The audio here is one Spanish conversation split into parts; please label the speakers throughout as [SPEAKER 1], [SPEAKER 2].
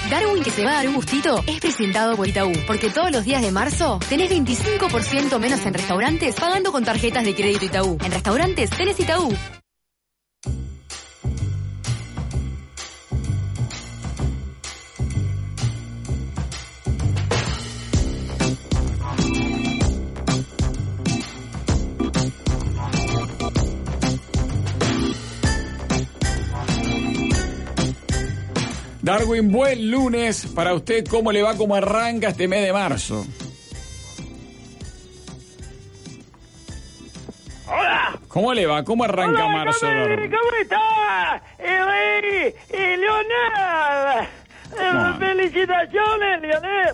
[SPEAKER 1] Darwin, que se va a dar un gustito, es presentado por Itaú, porque todos los días de marzo tenés 25% menos en restaurantes pagando con tarjetas de crédito Itaú. En restaurantes tenés Itaú.
[SPEAKER 2] Darwin, buen lunes para usted. ¿Cómo le va? ¿Cómo arranca este mes de marzo?
[SPEAKER 3] ¡Hola!
[SPEAKER 2] ¿Cómo le va? ¿Cómo arranca marzo, Darwin?
[SPEAKER 3] ¿Cómo está? Leonel. Felicitaciones, Leonel.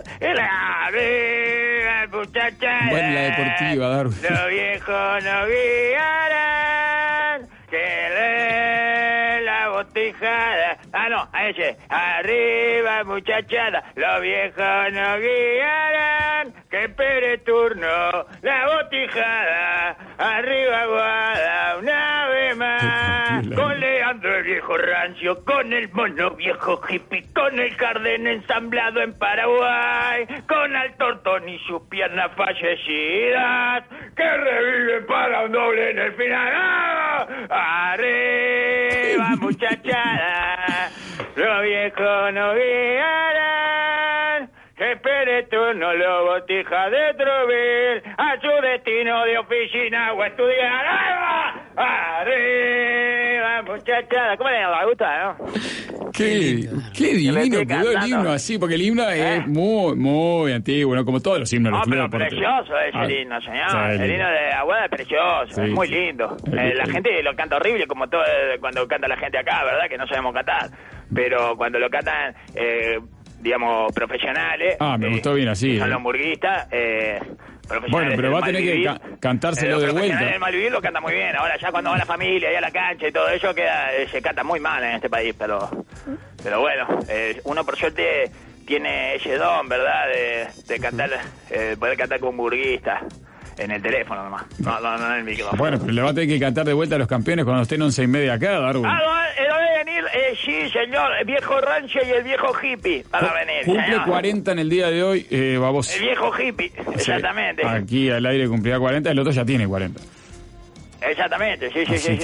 [SPEAKER 3] La muchacha.
[SPEAKER 2] Bueno, la deportiva, Darwin.
[SPEAKER 3] Los viejos no guiarán. Que lee la botijada. No, a ese. Arriba, muchachada. Los viejos no guiarán. Que espere turno. La botijada. Arriba, guada. Una vez más. Con Leandro el viejo rancio. Con el mono viejo hippie. Con el Carden ensamblado en Paraguay. Con el Tortón y sus piernas fallecidas. Que reviven para un doble en el final. ¡Ah! Arriba, muchachada. Los viejos no guiarán. Que espere turno, lo botija de Trovil. A su destino de oficina o estudiar. Arriba, muchachada. ¿Cómo le gusta, no?
[SPEAKER 2] Qué divino quedó el himno así, porque el himno es muy antiguo, ¿no? Como todos los himnos.
[SPEAKER 3] No, pero precioso es el himno, señor.
[SPEAKER 2] Sí,
[SPEAKER 3] el himno de Aguada es precioso,
[SPEAKER 2] sí,
[SPEAKER 3] es muy lindo. La gente lo canta horrible, como todo cuando canta la gente acá, ¿verdad? Que no sabemos cantar. Pero cuando lo cantan, digamos, profesionales...
[SPEAKER 2] me gustó bien así.
[SPEAKER 3] Son los murguistas,
[SPEAKER 2] bueno, pero va a tener que cantárselo de vuelta.
[SPEAKER 3] El Malvivir lo canta muy bien. Ahora ya cuando va la familia y a la cancha y todo eso, se canta muy mal en este país, pero bueno, uno por suerte tiene ese don, ¿verdad? De cantar, poder cantar con burguista en el teléfono nomás, no en el micrófono.
[SPEAKER 2] Bueno, pero le va a tener que cantar de vuelta a los campeones cuando estén 11:30 acá, Darwin.
[SPEAKER 3] Va a venir, sí, señor, el viejo rancho y el viejo hippie van a venir.
[SPEAKER 2] Cumple
[SPEAKER 3] señor.
[SPEAKER 2] 40 en el día de hoy, vamos.
[SPEAKER 3] El viejo hippie, exactamente.
[SPEAKER 2] Sí, aquí al aire cumplirá 40, el otro ya tiene 40.
[SPEAKER 3] Exactamente, sí.
[SPEAKER 2] Sí,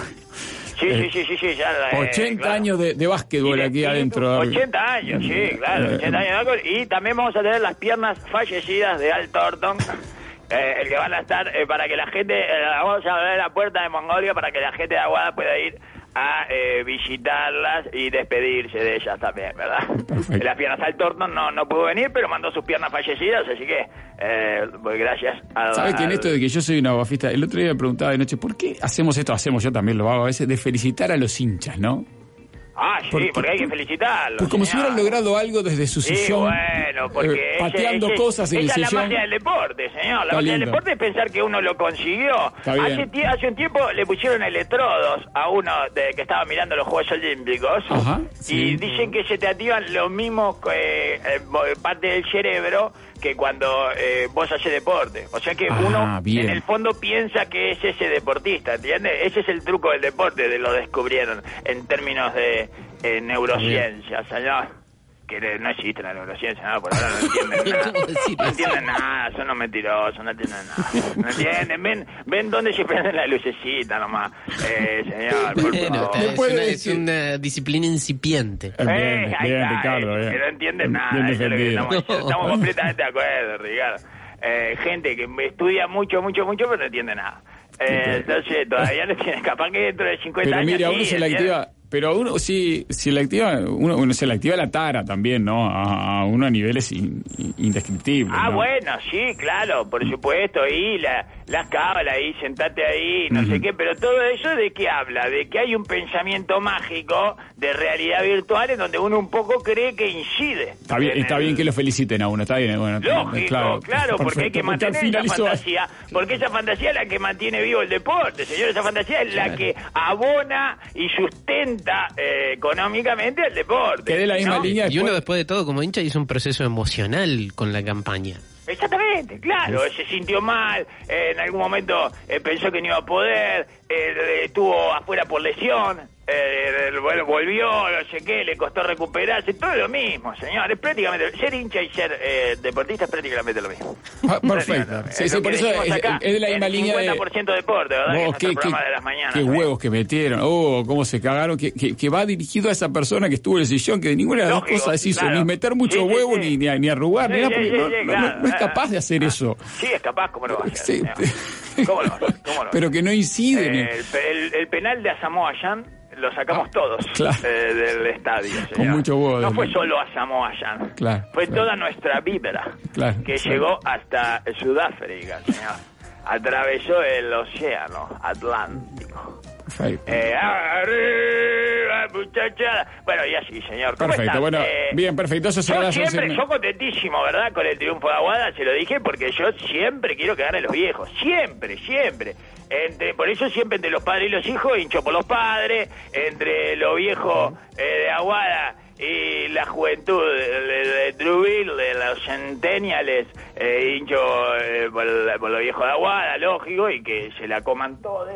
[SPEAKER 3] Ya,
[SPEAKER 2] 80
[SPEAKER 3] claro.
[SPEAKER 2] años de básquetbol aquí adentro. Darwin.
[SPEAKER 3] 80 años, sí, claro, 80 años de alcohol. Y también vamos a tener las piernas fallecidas de Al Thornton. El que van a estar para que la gente, vamos a abrir la puerta de Mongolia para que la gente de Aguada pueda ir a visitarlas y despedirse de ellas también, ¿verdad?
[SPEAKER 2] Perfecto.
[SPEAKER 3] Las piernas Al Thornton no pudo venir, pero mandó sus piernas fallecidas, así que pues gracias a...
[SPEAKER 2] ¿Sabes que en esto de que yo soy una bafista, el otro día me preguntaba de noche, ¿por qué hacemos esto? Yo también lo hago a veces, de felicitar a los hinchas, ¿no?
[SPEAKER 3] Sí, porque hay que felicitarlos.
[SPEAKER 2] Pues como si hubieran logrado algo desde su sillón.
[SPEAKER 3] Bueno, porque
[SPEAKER 2] pateando cosas en el sillón.
[SPEAKER 3] Esa es la magia del deporte, señor. La magia del
[SPEAKER 2] lindo.
[SPEAKER 3] deporte es pensar que uno lo consiguió. Hace un tiempo le pusieron electrodos a uno que estaba mirando los Juegos Olímpicos.
[SPEAKER 2] Ajá,
[SPEAKER 3] y
[SPEAKER 2] sí.
[SPEAKER 3] dicen que se te activan lo mismo parte del cerebro que cuando vos haces deporte. O sea que uno
[SPEAKER 2] bien.
[SPEAKER 3] en el fondo piensa que es ese deportista, ¿entiendes? Ese es el truco del deporte, lo descubrieron en términos de neurociencia, señor. Que no existe la neurociencia, ¿no? Por ahora no entienden nada. No entienden nada, son los mentirosos, no entienden nada. No entienden, ven dónde se prende la lucecita nomás. Señor, por favor.
[SPEAKER 4] Es una disciplina incipiente.
[SPEAKER 2] Bien, Ricardo.
[SPEAKER 3] Que no entienden nada.
[SPEAKER 2] Bien
[SPEAKER 3] Eso es lo que
[SPEAKER 2] defendido.
[SPEAKER 3] estamos completamente de acuerdo, Ricardo. Gente que estudia mucho, pero no entiende nada. Entonces todavía no tiene, capaz que dentro de 50
[SPEAKER 2] pero
[SPEAKER 3] años...
[SPEAKER 2] mira, uno se la activa... Pero a uno sí, si le activa, uno se le activa la tara también, ¿no? A uno a niveles indescriptibles. ¿no?
[SPEAKER 3] Bueno, sí, claro, por supuesto, y las cábalas ahí, sentate ahí, no sé qué, pero todo eso ¿de qué habla? De que hay un pensamiento mágico de realidad virtual en donde uno un poco cree que incide.
[SPEAKER 2] Está bien que lo feliciten a uno, está bien. Bueno,
[SPEAKER 3] lógico, claro, porque hay que mantener esa fantasía, porque esa fantasía es la que mantiene vivo el deporte, señor, esa fantasía es la que abona y sustenta económicamente el deporte.
[SPEAKER 2] Que de la misma línea.
[SPEAKER 4] Y uno después de todo como hincha hizo un proceso emocional con la campaña.
[SPEAKER 3] Exactamente, claro, se sintió mal, en algún momento pensó que no iba a poder, estuvo afuera por lesión, Bueno, volvió, no sé qué, le costó recuperarse, todo lo mismo, señor. Es prácticamente, ser hincha y ser deportista es prácticamente lo mismo.
[SPEAKER 2] Perfecto. Sí, por eso es de la misma línea de...
[SPEAKER 3] 50% deporte, ¿verdad? Que es programa de las mañanas.
[SPEAKER 2] Qué huevos que metieron, cómo se cagaron, que va dirigido a esa persona que estuvo en el sillón, que de ninguna de las dos cosas hizo, ni meter mucho huevo, ni arrugar, ni nada, porque no es capaz de hacer eso.
[SPEAKER 3] Sí, es capaz, ¿cómo lo va a hacer? ¿Cómo lo va a hacer?
[SPEAKER 2] Pero que no incide.
[SPEAKER 3] El penal de Asamoah Gyan lo sacamos todos del estadio, señor.
[SPEAKER 2] Con mucho huevo.
[SPEAKER 3] No fue solo Asamoah Gyan, fue toda nuestra vibra que llegó hasta Sudáfrica, señor. Atravesó el océano Atlántico. Arriba, muchachada. Bueno, y así, señor. ¿Cómo
[SPEAKER 2] perfecto,
[SPEAKER 3] estás?
[SPEAKER 2] Bueno, bien, perfecto. Eso será
[SPEAKER 3] yo contentísimo, ¿verdad? Con el triunfo de Aguada, se lo dije, porque yo siempre quiero que ganen los viejos. Siempre. Por eso siempre entre los padres y los hijos hincho por los padres, entre los viejos de Aguada y la juventud de Truville, de los centennials, hincho por los viejos de Aguada, lógico, y que se la coman todos.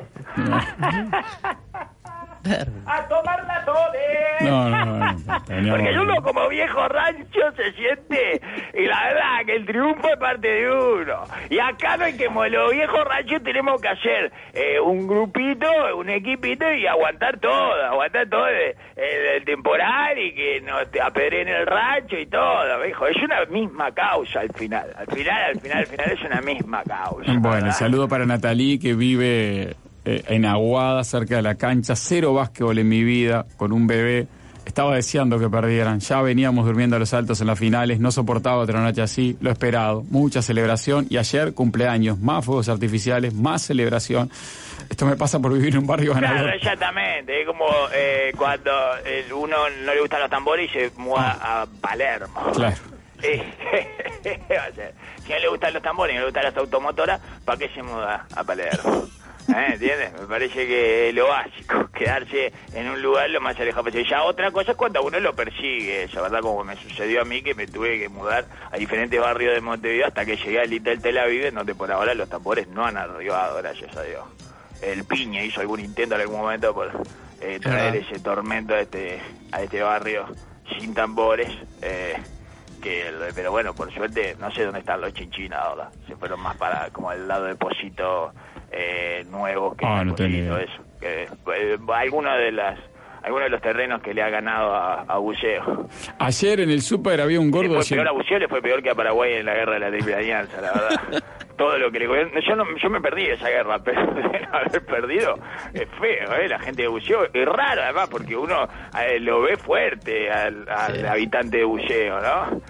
[SPEAKER 3] ¡A tomarla todos!
[SPEAKER 2] No.
[SPEAKER 3] Porque uno como viejo rancho se siente, y la verdad que el triunfo es parte de uno. Y acá no hay que, los viejos ranchos tenemos que hacer un grupito, un equipito y aguantar todo el temporal y que nos apedreen el rancho y todo, viejo. Es una misma causa al final es una misma causa.
[SPEAKER 2] Bueno,
[SPEAKER 3] ¿verdad?
[SPEAKER 2] saludo para Natalí, que vive en Aguada, cerca de la cancha. 0 básquetbol en mi vida, con un bebé. Estaba deseando que perdieran. Ya veníamos durmiendo a los altos en las finales. No soportaba otra noche así. Lo esperado. Mucha celebración. Y ayer, cumpleaños. Más fuegos artificiales. Más celebración. Esto me pasa por vivir en un barrio ganador.
[SPEAKER 3] Claro, exactamente. Es como cuando uno no le gustan los tambores y se muda a Palermo.
[SPEAKER 2] Claro.
[SPEAKER 3] Si no le gustan los tambores y no le gustan las automotoras, ¿para qué se muda a Palermo? ¿Entiendes? Me parece que lo básico, quedarse en un lugar lo más alejado posible. Ya otra cosa es cuando uno lo persigue, eso, ¿verdad? Como me sucedió a mí, que me tuve que mudar a diferentes barrios de Montevideo hasta que llegué al Little Tel Aviv, en donde por ahora los tambores no han arribado, gracias a Dios. El Piña hizo algún intento en algún momento por traer ese tormento a este barrio sin tambores, pero bueno, por suerte, no sé dónde están los chinchinas ahora. Se fueron más para como el lado de Pocito nuevo que
[SPEAKER 2] no tengo
[SPEAKER 3] eso. Algunos de los terrenos que le ha ganado a Buceo.
[SPEAKER 2] Ayer en el súper había un gordo...
[SPEAKER 3] Le fue peor a Buceo, le fue peor que a Paraguay en la guerra de la Triple Alianza, la verdad. Todo lo que le... Yo me perdí esa guerra, pero de no haber perdido es feo, la gente de Buceo. Es raro, además, porque uno lo ve fuerte al habitante de Buceo, ¿no?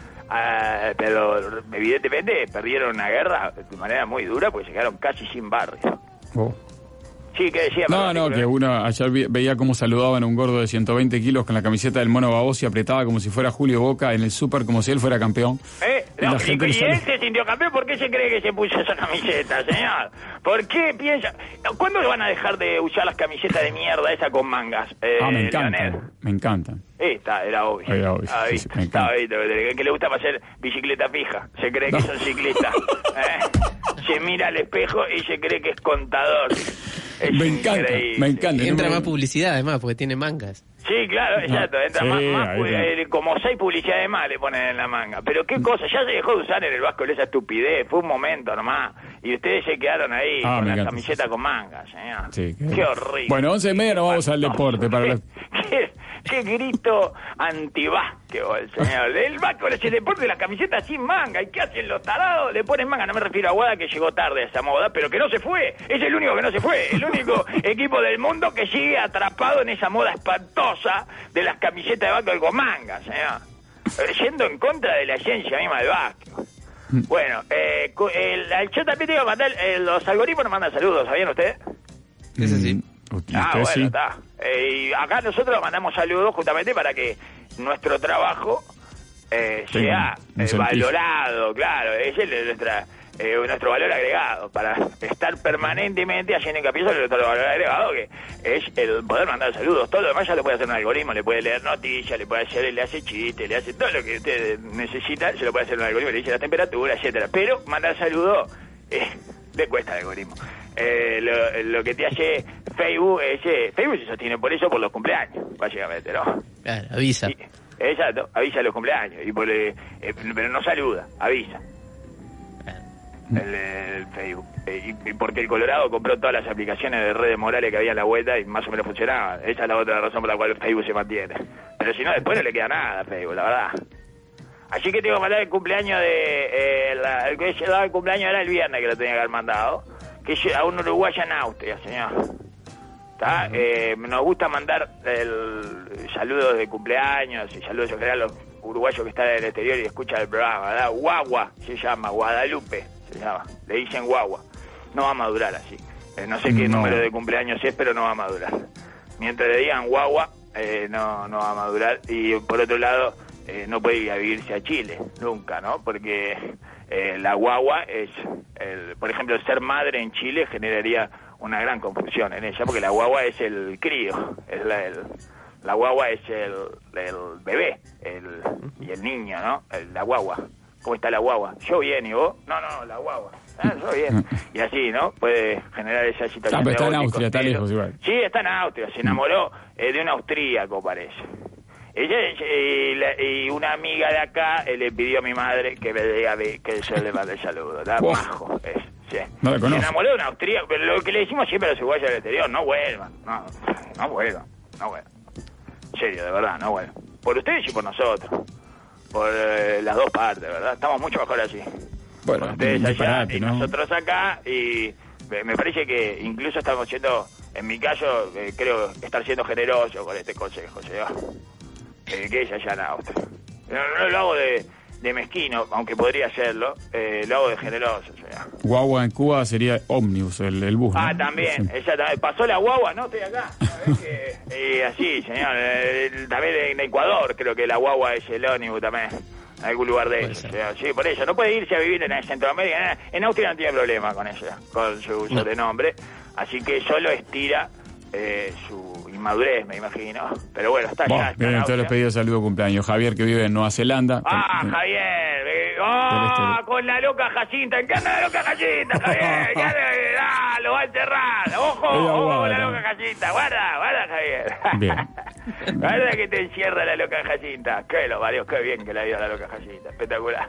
[SPEAKER 3] Pero evidentemente perdieron una guerra de manera muy dura porque se quedaron casi sin barrio. Sí, ¿qué decía?
[SPEAKER 2] Que uno ayer veía cómo saludaban a un gordo de 120 kilos con la camiseta del Mono Babosi, apretaba como si fuera Julio Boca en el súper, como si él fuera campeón.
[SPEAKER 3] Y él se sintió campeón. ¿Por qué se cree que se puso esa camiseta, señor? ¿Por qué piensa? ¿Cuándo van a dejar de usar las camisetas de mierda esa con mangas?
[SPEAKER 2] Me encantan.
[SPEAKER 3] Era obvio.
[SPEAKER 2] Sí, me encanta.
[SPEAKER 3] Que le gusta para hacer bicicleta fija. Se cree que son ciclistas. Se mira al espejo y se cree que es contador.
[SPEAKER 2] Me encanta.
[SPEAKER 4] Entra más publicidad, además, porque tiene mangas.
[SPEAKER 3] Sí, claro, exacto. Entra más como 6 publicidades más le ponen en la manga. Pero qué cosa, ya se dejó de usar en el básquetbol esa estupidez. Fue un momento nomás. Y ustedes se quedaron ahí con la camiseta con mangas, señor. Sí, qué horrible.
[SPEAKER 2] Bueno, 11:30 nos vamos al deporte.
[SPEAKER 3] Qué grito antibásquetbol, señor. El básquetbol es el deporte de las camisetas sin manga. ¿Y qué hacen los tarados? Le ponen manga. No me refiero a Aguada, que llegó tarde a esa moda, pero que no se fue. Es el único que no se fue. El único equipo del mundo que sigue atrapado en esa moda espantosa de las camisetas de básquetbol con manga, señor. Yendo en contra de la esencia misma del básquetbol. Bueno, yo también te iba a mandar, los algoritmos nos mandan saludos, ¿sabían ustedes?
[SPEAKER 4] Es así.
[SPEAKER 3] Bueno, está. Y acá nosotros mandamos saludos justamente para que nuestro trabajo sea valorado, claro, es nuestro valor agregado, para estar permanentemente haciendo hincapié sobre nuestro valor agregado, que es el poder mandar saludos. Todo lo demás ya lo puede hacer un algoritmo, le puede leer noticias, le hace chistes, le hace todo lo que usted necesita, se lo puede hacer un algoritmo, le dice la temperatura, etcétera. Pero mandar saludos le cuesta al algoritmo. Lo que te hace Facebook se sostiene por eso, por los cumpleaños, básicamente, ¿no?
[SPEAKER 4] Claro, avisa.
[SPEAKER 3] Sí, exacto, avisa los cumpleaños, pero no saluda, avisa. El Facebook. Y porque el Colorado compró todas las aplicaciones de redes morales que había en la vuelta y más o menos funcionaban. Esa es la otra razón por la cual el Facebook se mantiene. Pero si no, después no le queda nada a Facebook, la verdad. Así que tengo que mandar el cumpleaños el que se daba el cumpleaños era el viernes, que lo tenía que haber mandado. Que es a un uruguayo en Austria, señor. ¿Está? Nos gusta mandar saludos de cumpleaños y saludos en general a los uruguayos que están en el exterior y escuchan el programa, ¿verdad? Guagua se llama, Guadalupe se llama, le dicen guagua. No va a madurar así. No sé qué número de cumpleaños es, pero no va a madurar. Mientras le digan guagua, no va a madurar. Y por otro lado, no puede ir a vivirse a Chile, nunca, ¿no? Porque la guagua es, por ejemplo, el ser madre en Chile generaría una gran confusión en ella, porque la guagua es el crío, es la guagua es el bebé, y el niño, ¿no? La guagua. ¿Cómo está la guagua? Yo bien, ¿y vos? No, la guagua. Yo bien. Y así, ¿no? Puede generar esa situación.
[SPEAKER 2] Pero está en Austria, está lejos igual.
[SPEAKER 3] Sí, está en Austria. Se enamoró de un austríaco, parece. Ella y una amiga de acá le pidió a mi madre que me diga que yo le mande el saludo. Está majo, sí.
[SPEAKER 2] No la conozco.
[SPEAKER 3] Se enamoró de un austríaco, pero lo que le decimos siempre a los uruguayos del exterior, no vuelvan. No vuelvan. En serio, de verdad, no vuelvan. Por ustedes y por nosotros. Por las dos partes, ¿verdad? Estamos mucho mejor así.
[SPEAKER 2] Bueno,
[SPEAKER 3] por ustedes allá y
[SPEAKER 2] ¿no?
[SPEAKER 3] nosotros acá, y me parece que incluso estamos siendo, en mi caso, creo estar siendo generoso con este consejo, que es allá en Austria. No lo hago de mezquino, aunque podría hacerlo, lo hago de generoso,
[SPEAKER 2] Guagua en Cuba sería ómnibus, el bus, ¿no?
[SPEAKER 3] También, sí. Pasó la guagua, no, estoy acá. Así, señor, también en Ecuador creo que la guagua es el ómnibus también, en algún lugar de eso. Sí, por eso, no puede irse a vivir en Centroamérica, en Austria no tiene problema con eso, con su sobrenombre, así que solo estira su inmadurez, me imagino. Pero bueno, está allá.
[SPEAKER 2] Vienen todos los pedidos de saludo de cumpleaños. Javier, que vive en Nueva Zelanda.
[SPEAKER 3] Javier. Con la loca Jacinta. ¿Qué anda la loca Jacinta, Javier? Lo va a enterrar. Ojo con la loca Jacinta. Guarda, Javier.
[SPEAKER 2] Bien.
[SPEAKER 3] Guarda que te encierra la loca Jacinta. Qué bien que la dio la loca Jacinta. Espectacular.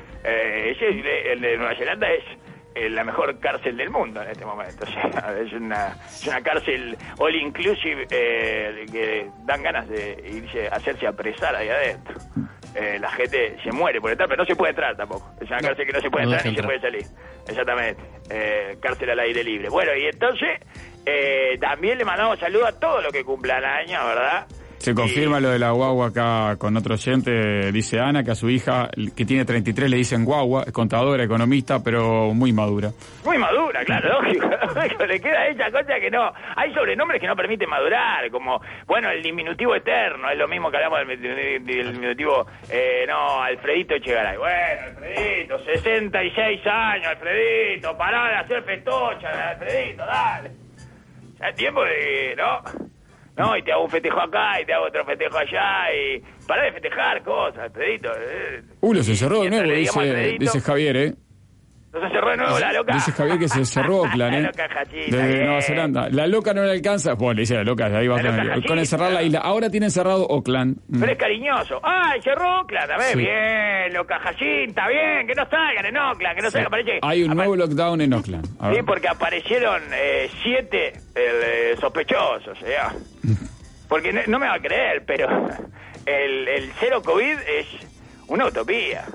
[SPEAKER 3] El de Nueva Zelanda es la mejor cárcel del mundo en este momento. O sea, es una cárcel all inclusive que dan ganas de hacerse apresar ahí adentro. La gente se muere por entrar, pero no se puede entrar tampoco. Es una cárcel que no se puede entrar ni se puede salir. Exactamente. Cárcel al aire libre. Bueno, y entonces también le mandamos saludos a todos los que cumplan años, ¿verdad?
[SPEAKER 2] Se confirma lo de la guagua acá con otro oyente. Dice Ana que a su hija, que tiene 33, le dicen guagua, es contadora, economista, pero muy madura. Muy madura,
[SPEAKER 3] claro, lógico. Le queda esa cosa que no. Hay sobrenombres que no permiten madurar, como, bueno, el diminutivo eterno, es lo mismo que hablamos del diminutivo, Alfredito Echegaray. Bueno, Alfredito, 66 años, Alfredito, pará de hacer festocha, Alfredito, dale. Ya es tiempo de, ¿no? Y te hago un festejo acá, y te hago otro festejo allá, y pará de festejar cosas, Alfredito.
[SPEAKER 2] Los encerró de nuevo, dice Javier,
[SPEAKER 3] ¿Los encerró de nuevo la loca?
[SPEAKER 2] Dice Javier que se cerró Oakland,
[SPEAKER 3] La loca Jachita,
[SPEAKER 2] de Nueva Zelanda. La loca no le alcanza. Bueno, le dice la loca, ahí va con encerrar la isla. Ahora tiene encerrado Oakland.
[SPEAKER 3] Pero es cariñoso. Encerró Oakland, a ver, sí. Bien, loca Jachita, bien, que no salgan en Oakland, que no salgan, parece.
[SPEAKER 2] Hay un nuevo lockdown en Oakland.
[SPEAKER 3] Sí, porque aparecieron 7 sospechosos, Porque no me va a creer, pero el cero COVID es una utopía,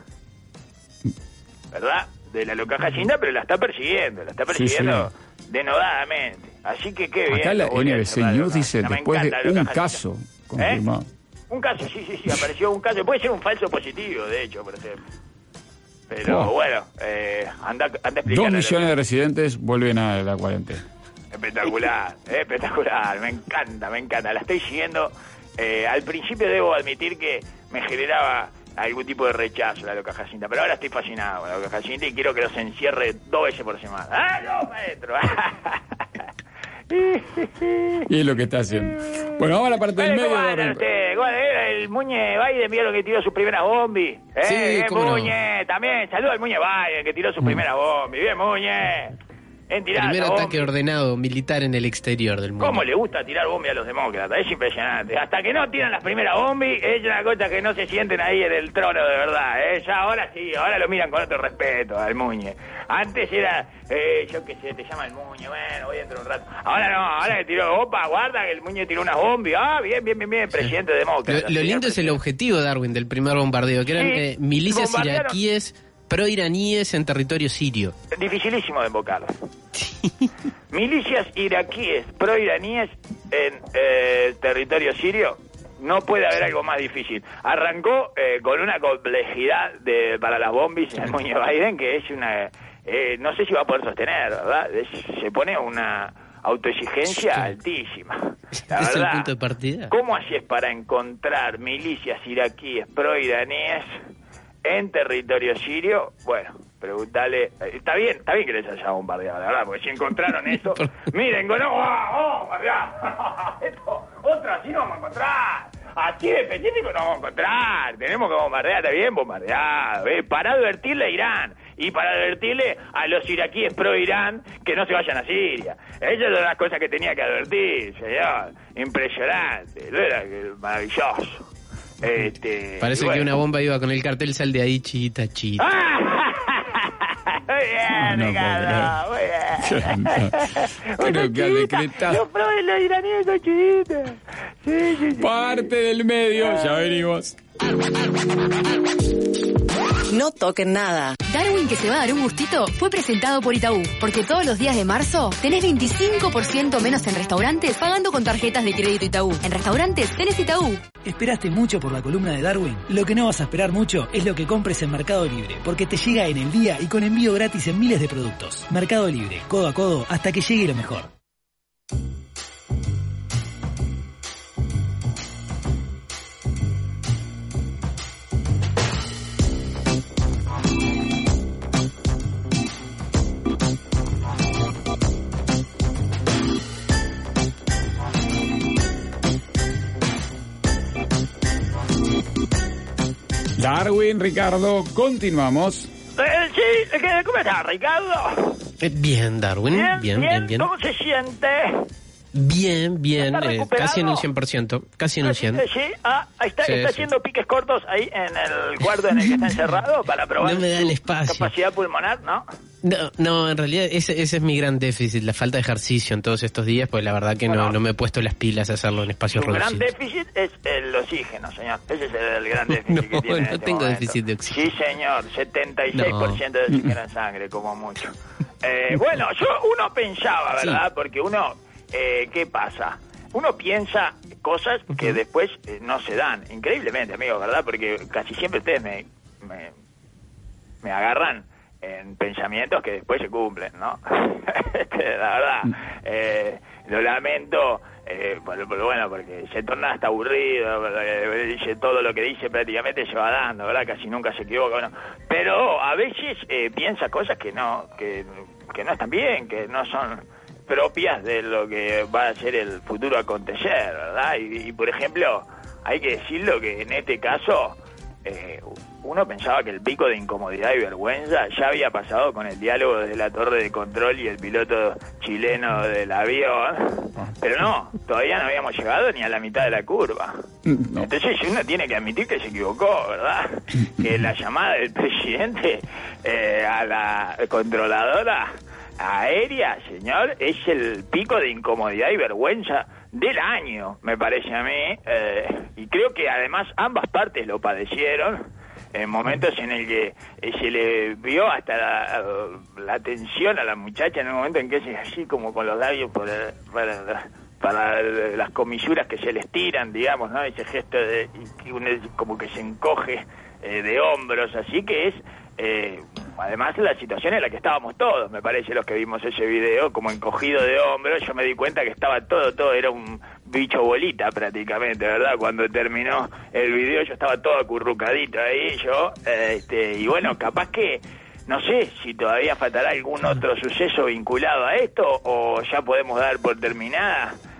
[SPEAKER 3] ¿verdad? De la loca Jacinta, pero la está persiguiendo denodadamente. Así que qué bien.
[SPEAKER 2] Acá la NBC News dice, después de un caso confirmado.
[SPEAKER 3] Un caso, sí, apareció un caso. Puede ser un falso positivo, de hecho, por ejemplo. Pero bueno, anda explicando.
[SPEAKER 2] 2 millones de residentes vuelven a la cuarentena.
[SPEAKER 3] Espectacular, me encanta. La estoy siguiendo. Al principio debo admitir que me generaba algún tipo de rechazo la loca Jacinta, pero ahora estoy fascinado con la loca Jacinta y quiero que los encierre 2 veces por semana. ¡No, maestro!
[SPEAKER 2] Y es lo que está haciendo. Bueno, vamos a la parte del medio.
[SPEAKER 3] El Muñe Biden, vieron que tiró su primera bombi.
[SPEAKER 4] Sí,
[SPEAKER 3] Muñe, también, saluda al Muñe Biden que tiró su primera bombi. Bien, Muñe.
[SPEAKER 4] Primer ataque ordenado militar en el exterior del mundo.
[SPEAKER 3] ¿Cómo le gusta tirar bombi a los demócratas? Es impresionante. Hasta que no tiran las primeras bombi, es una cosa que no se sienten ahí en el trono de verdad. Ya ahora sí, ahora lo miran con otro respeto al Muñe. Antes era, yo qué sé, te llama el Muñe, bueno, voy dentro de un rato. Ahora no, ahora que tiró, opa, guarda que el Muñe tiró unas bombi. Bien, presidente demócrata.
[SPEAKER 4] Lo lindo es el objetivo, Darwin, del primer bombardeo, que eran milicias iraquíes pro-iraníes en territorio sirio.
[SPEAKER 3] Dificilísimo de invocarlos. Milicias iraquíes pro-iraníes en territorio sirio. No puede haber algo más difícil. Arrancó con una complejidad para las bombis en el Muñe Biden que es una... no sé si va a poder sostener, ¿verdad? Se pone una autoexigencia altísima. La verdad,
[SPEAKER 4] ¿es el punto de partida?
[SPEAKER 3] ¿Cómo haces para encontrar milicias iraquíes pro-iraníes en territorio sirio? Bueno, preguntale. Está bien que les haya bombardeado, la verdad, porque si encontraron eso, miren, otra así no vamos a encontrar. Así de específico no vamos a encontrar. Tenemos que bombardear, está bien bombardeado, para advertirle a Irán y para advertirle a los iraquíes pro-Irán que no se vayan a Siria. Esas son las cosas que tenía que advertir, señor. Impresionante, maravilloso.
[SPEAKER 4] Parece que una bomba iba con el cartel "Sal de ahí, chita, chita".
[SPEAKER 3] Muy bien, Ricardo, muy bien.
[SPEAKER 2] Creo que ha decretado.
[SPEAKER 3] Los pros de los iraníes son chiquitas. Sí.
[SPEAKER 2] Parte del medio, ya venimos.
[SPEAKER 1] No toquen nada. Darwin, que se va a dar un gustito, fue presentado por Itaú. Porque todos los días de marzo tenés 25% menos en restaurantes pagando con tarjetas de crédito Itaú. En restaurantes tenés Itaú.
[SPEAKER 5] ¿Esperaste mucho por la columna de Darwin? Lo que no vas a esperar mucho es lo que compres en Mercado Libre, porque te llega en el día y con envío gratis en miles de productos. Mercado Libre, codo a codo, hasta que llegue lo mejor.
[SPEAKER 2] Darwin, Ricardo, continuamos.
[SPEAKER 3] Sí, ¿cómo estás, Ricardo?
[SPEAKER 4] Bien, Darwin, bien.
[SPEAKER 3] ¿Cómo se siente?
[SPEAKER 4] Bien, casi en un 100%, casi en un 100%.
[SPEAKER 3] Sí, está haciendo piques cortos ahí en el cuarto en el que está encerrado para probar
[SPEAKER 4] no me da el espacio.
[SPEAKER 3] Capacidad pulmonar, ¿no?
[SPEAKER 4] No, en realidad ese es mi gran déficit, la falta de ejercicio en todos estos días, pues la verdad que no me he puesto las pilas a hacerlo en espacios reducidos.
[SPEAKER 3] El gran déficit es el oxígeno, señor. Ese es el gran déficit que tiene.
[SPEAKER 4] No tengo déficit de oxígeno.
[SPEAKER 3] Sí, señor, 76% de oxígeno en sangre, como mucho. Bueno, uno pensaba, ¿verdad? Sí. Porque uno... ¿qué pasa? Uno piensa cosas que después no se dan, increíblemente, amigo, ¿verdad? Porque casi siempre ustedes me agarran en pensamientos que después se cumplen, ¿no? La verdad, lo lamento, bueno, porque se torna hasta aburrido, dice todo lo que dice prácticamente se va dando, ¿verdad? Casi nunca se equivoca, bueno. Pero a veces piensa cosas que no están bien, que no son propias de lo que va a ser el futuro acontecer, ¿verdad? Y por ejemplo, hay que decirlo que en este caso uno pensaba que el pico de incomodidad y vergüenza ya había pasado con el diálogo de la torre de control y el piloto chileno del avión, pero no, todavía no habíamos llegado ni a la mitad de la curva. No. Entonces uno tiene que admitir que se equivocó, ¿verdad? Que la llamada del presidente a la controladora aérea, señor, es el pico de incomodidad y vergüenza del año, me parece a mí, y creo que además ambas partes lo padecieron en momentos en el que se le vio hasta la tensión a la muchacha en el momento en que es así como con los labios para las comisuras que se les tiran, digamos, ¿no? Ese gesto de que uno como que se encoge de hombros, así que es además la situación en la que estábamos todos, me parece, los que vimos ese video, como encogido de hombros. Yo me di cuenta que estaba todo, era un bicho bolita prácticamente, ¿verdad? Cuando terminó el video yo estaba todo acurrucadito ahí, y bueno, capaz que, no sé si todavía faltará algún otro suceso vinculado a esto, o ya podemos dar por terminada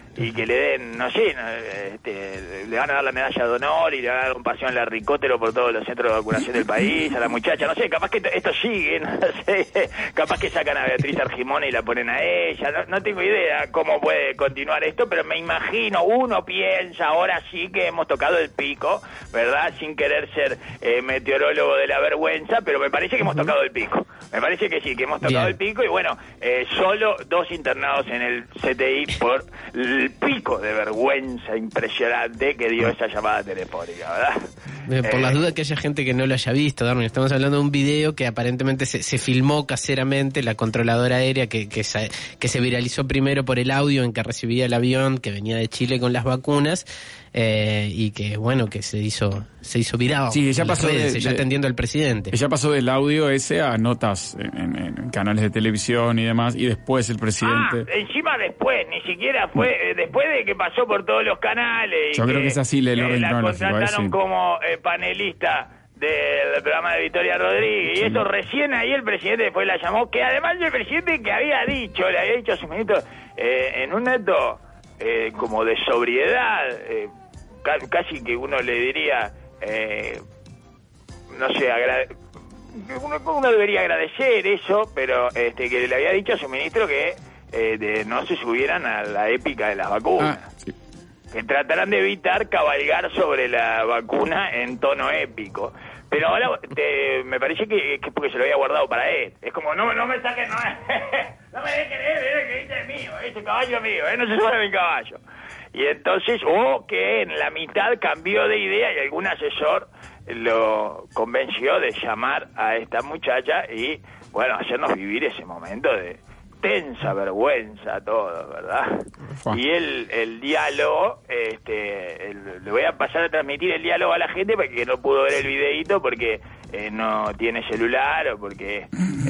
[SPEAKER 3] y que le den, no sé, le van a dar la medalla de honor y le van a dar un paseo en la Ricótero por todos los centros de vacunación del país, a la muchacha, no sé, capaz que esto sigue, no sé, capaz que sacan a Beatriz Argimona y la ponen a ella, no tengo idea cómo puede continuar esto, pero me imagino, uno piensa, ahora sí que hemos tocado el pico, ¿verdad? Sin querer ser meteorólogo de la vergüenza, pero me parece que hemos tocado el pico. Me parece que sí, que hemos tocado el pico y bueno, solo 2 internados en el CTI por el pico de vergüenza impresionante que dio esa llamada telefónica, ¿verdad?
[SPEAKER 4] Por las dudas que haya gente que no lo haya visto, Darwin, estamos hablando de un video que aparentemente se filmó caseramente, la controladora aérea que se viralizó primero por el audio en que recibía el avión que venía de Chile con las vacunas, y que bueno, que se hizo viral.
[SPEAKER 2] Sí, ya pasó
[SPEAKER 4] ya atendiendo al presidente.
[SPEAKER 2] Ella pasó del audio ese a notas en canales de televisión y demás, y después el presidente...
[SPEAKER 3] encima después, ni siquiera fue después de que pasó por todos los canales.
[SPEAKER 2] Yo creo que es así el orden
[SPEAKER 3] la
[SPEAKER 2] cronológico.
[SPEAKER 3] contrataron como panelista del programa de Victoria Rodríguez, y eso recién ahí el presidente después la llamó, que además el presidente que le había dicho a su ministro, en un acto como de sobriedad, casi que uno le diría, no sé, uno debería agradecer eso, pero que le había dicho a su ministro que no se subieran a la épica de las vacunas.
[SPEAKER 2] Sí.
[SPEAKER 3] Que trataran de evitar cabalgar sobre la vacuna en tono épico. Pero ahora me parece que es porque se lo había guardado para él. Es como, no me saquen, no me dejen, que este es mío, este caballo es mío, no se suba a mi caballo. Y entonces, que en la mitad cambió de idea y algún asesor lo convenció de llamar a esta muchacha y, bueno, hacernos vivir ese momento de tensa vergüenza a todos, ¿verdad? Y el diálogo, le voy a pasar a transmitir el diálogo a la gente porque no pudo ver el videíto porque no tiene celular o porque,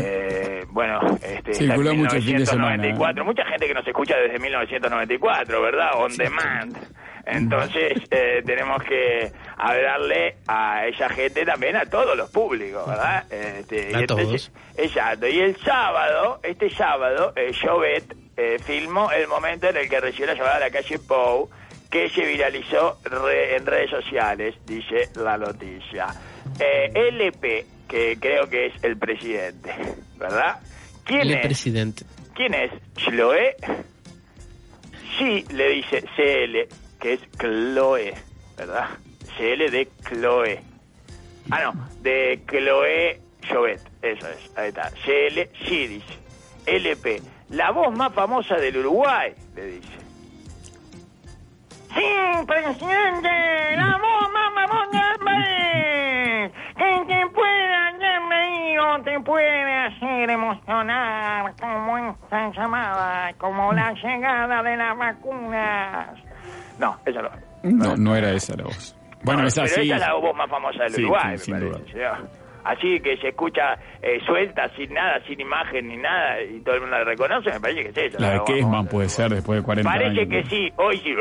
[SPEAKER 2] circuló mucho el fin de semana.
[SPEAKER 3] Mucha gente que nos escucha desde 1994, ¿verdad? On demand. Entonces tenemos que hablarle a esa gente también, a todos los públicos, ¿verdad?
[SPEAKER 4] A todos.
[SPEAKER 3] Exacto. Y este sábado, Jovet filmó el momento en el que recibió la llamada a la calle Pou, que se viralizó en redes sociales, dice la noticia. LP, que creo que es el presidente, ¿verdad? ¿Quién es?
[SPEAKER 4] Presidente.
[SPEAKER 3] ¿Quién es? ¿Chloé? Sí, le dice CL, que es Chloé, ¿verdad? CL de Chloé. De Chloé Jovet, eso es, ahí está. CL, sí, dice. LP, la voz más famosa del Uruguay, le dice. Sí, presidente, la voz más famosa del país. Que te pueda, bienvenido, te puede hacer emocionar como esta llamada, como la llegada de las vacunas. No, esa no.
[SPEAKER 2] No era esa la voz. Bueno, esa
[SPEAKER 3] pero
[SPEAKER 2] sí.
[SPEAKER 3] esa es la voz más famosa del Uruguay,
[SPEAKER 2] sí,
[SPEAKER 3] me
[SPEAKER 2] sin
[SPEAKER 3] parece.
[SPEAKER 2] duda.
[SPEAKER 3] Así que se escucha suelta, sin nada, sin imagen ni nada, y todo el mundo la reconoce, me parece que es esa.
[SPEAKER 2] La de Kessman puede ser después de 40 años.
[SPEAKER 3] Parece que sí, hoy sí.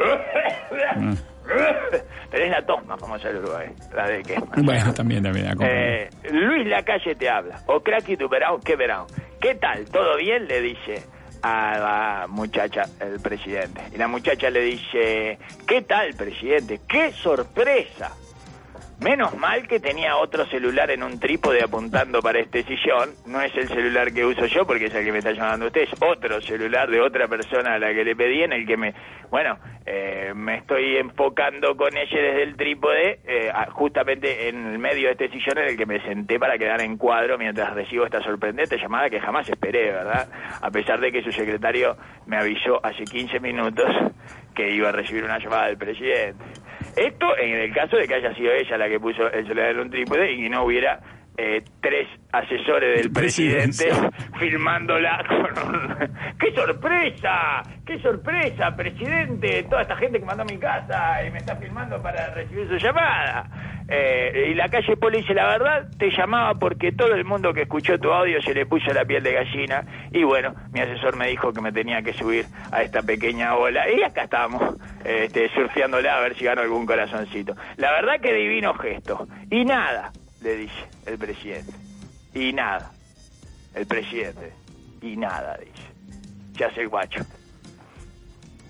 [SPEAKER 3] Pero es la tos más famosa del Uruguay, la de Kessman.
[SPEAKER 2] Bueno, también.
[SPEAKER 3] Luis Lacalle te habla, o cracky tu verão, qué verão. ¿Qué tal? ¿Todo bien? Le dice a la muchacha, el presidente. Y la muchacha le dice, ¿qué tal, presidente? ¡Qué sorpresa! Menos mal que tenía otro celular en un trípode apuntando para este sillón. No es el celular que uso yo, porque es el que me está llamando usted. Es otro celular de otra persona a la que le pedí, en el que me estoy enfocando con ella desde el trípode, justamente en el medio de este sillón en el que me senté para quedar en cuadro mientras recibo esta sorprendente llamada que jamás esperé, ¿verdad? A pesar de que su secretario me avisó hace 15 minutos que iba a recibir una llamada del presidente. Esto en el caso de que haya sido ella la que puso el celular en un trípode y que no hubiera 3 asesores del presidente filmándola con un... ¡Qué sorpresa! ¡Qué sorpresa, presidente! Toda esta gente que mandó a mi casa y me está filmando para recibir su llamada. Y la calle Poli dice, la verdad, te llamaba porque todo el mundo que escuchó tu audio se le puso la piel de gallina. Y bueno, mi asesor me dijo que me tenía que subir a esta pequeña ola. Y acá estamos, surfeándola a ver si gano algún corazoncito. La verdad que divino gesto. Y nada, le dice el presidente. Y nada. El presidente. Y nada, dice. Se hace el guacho.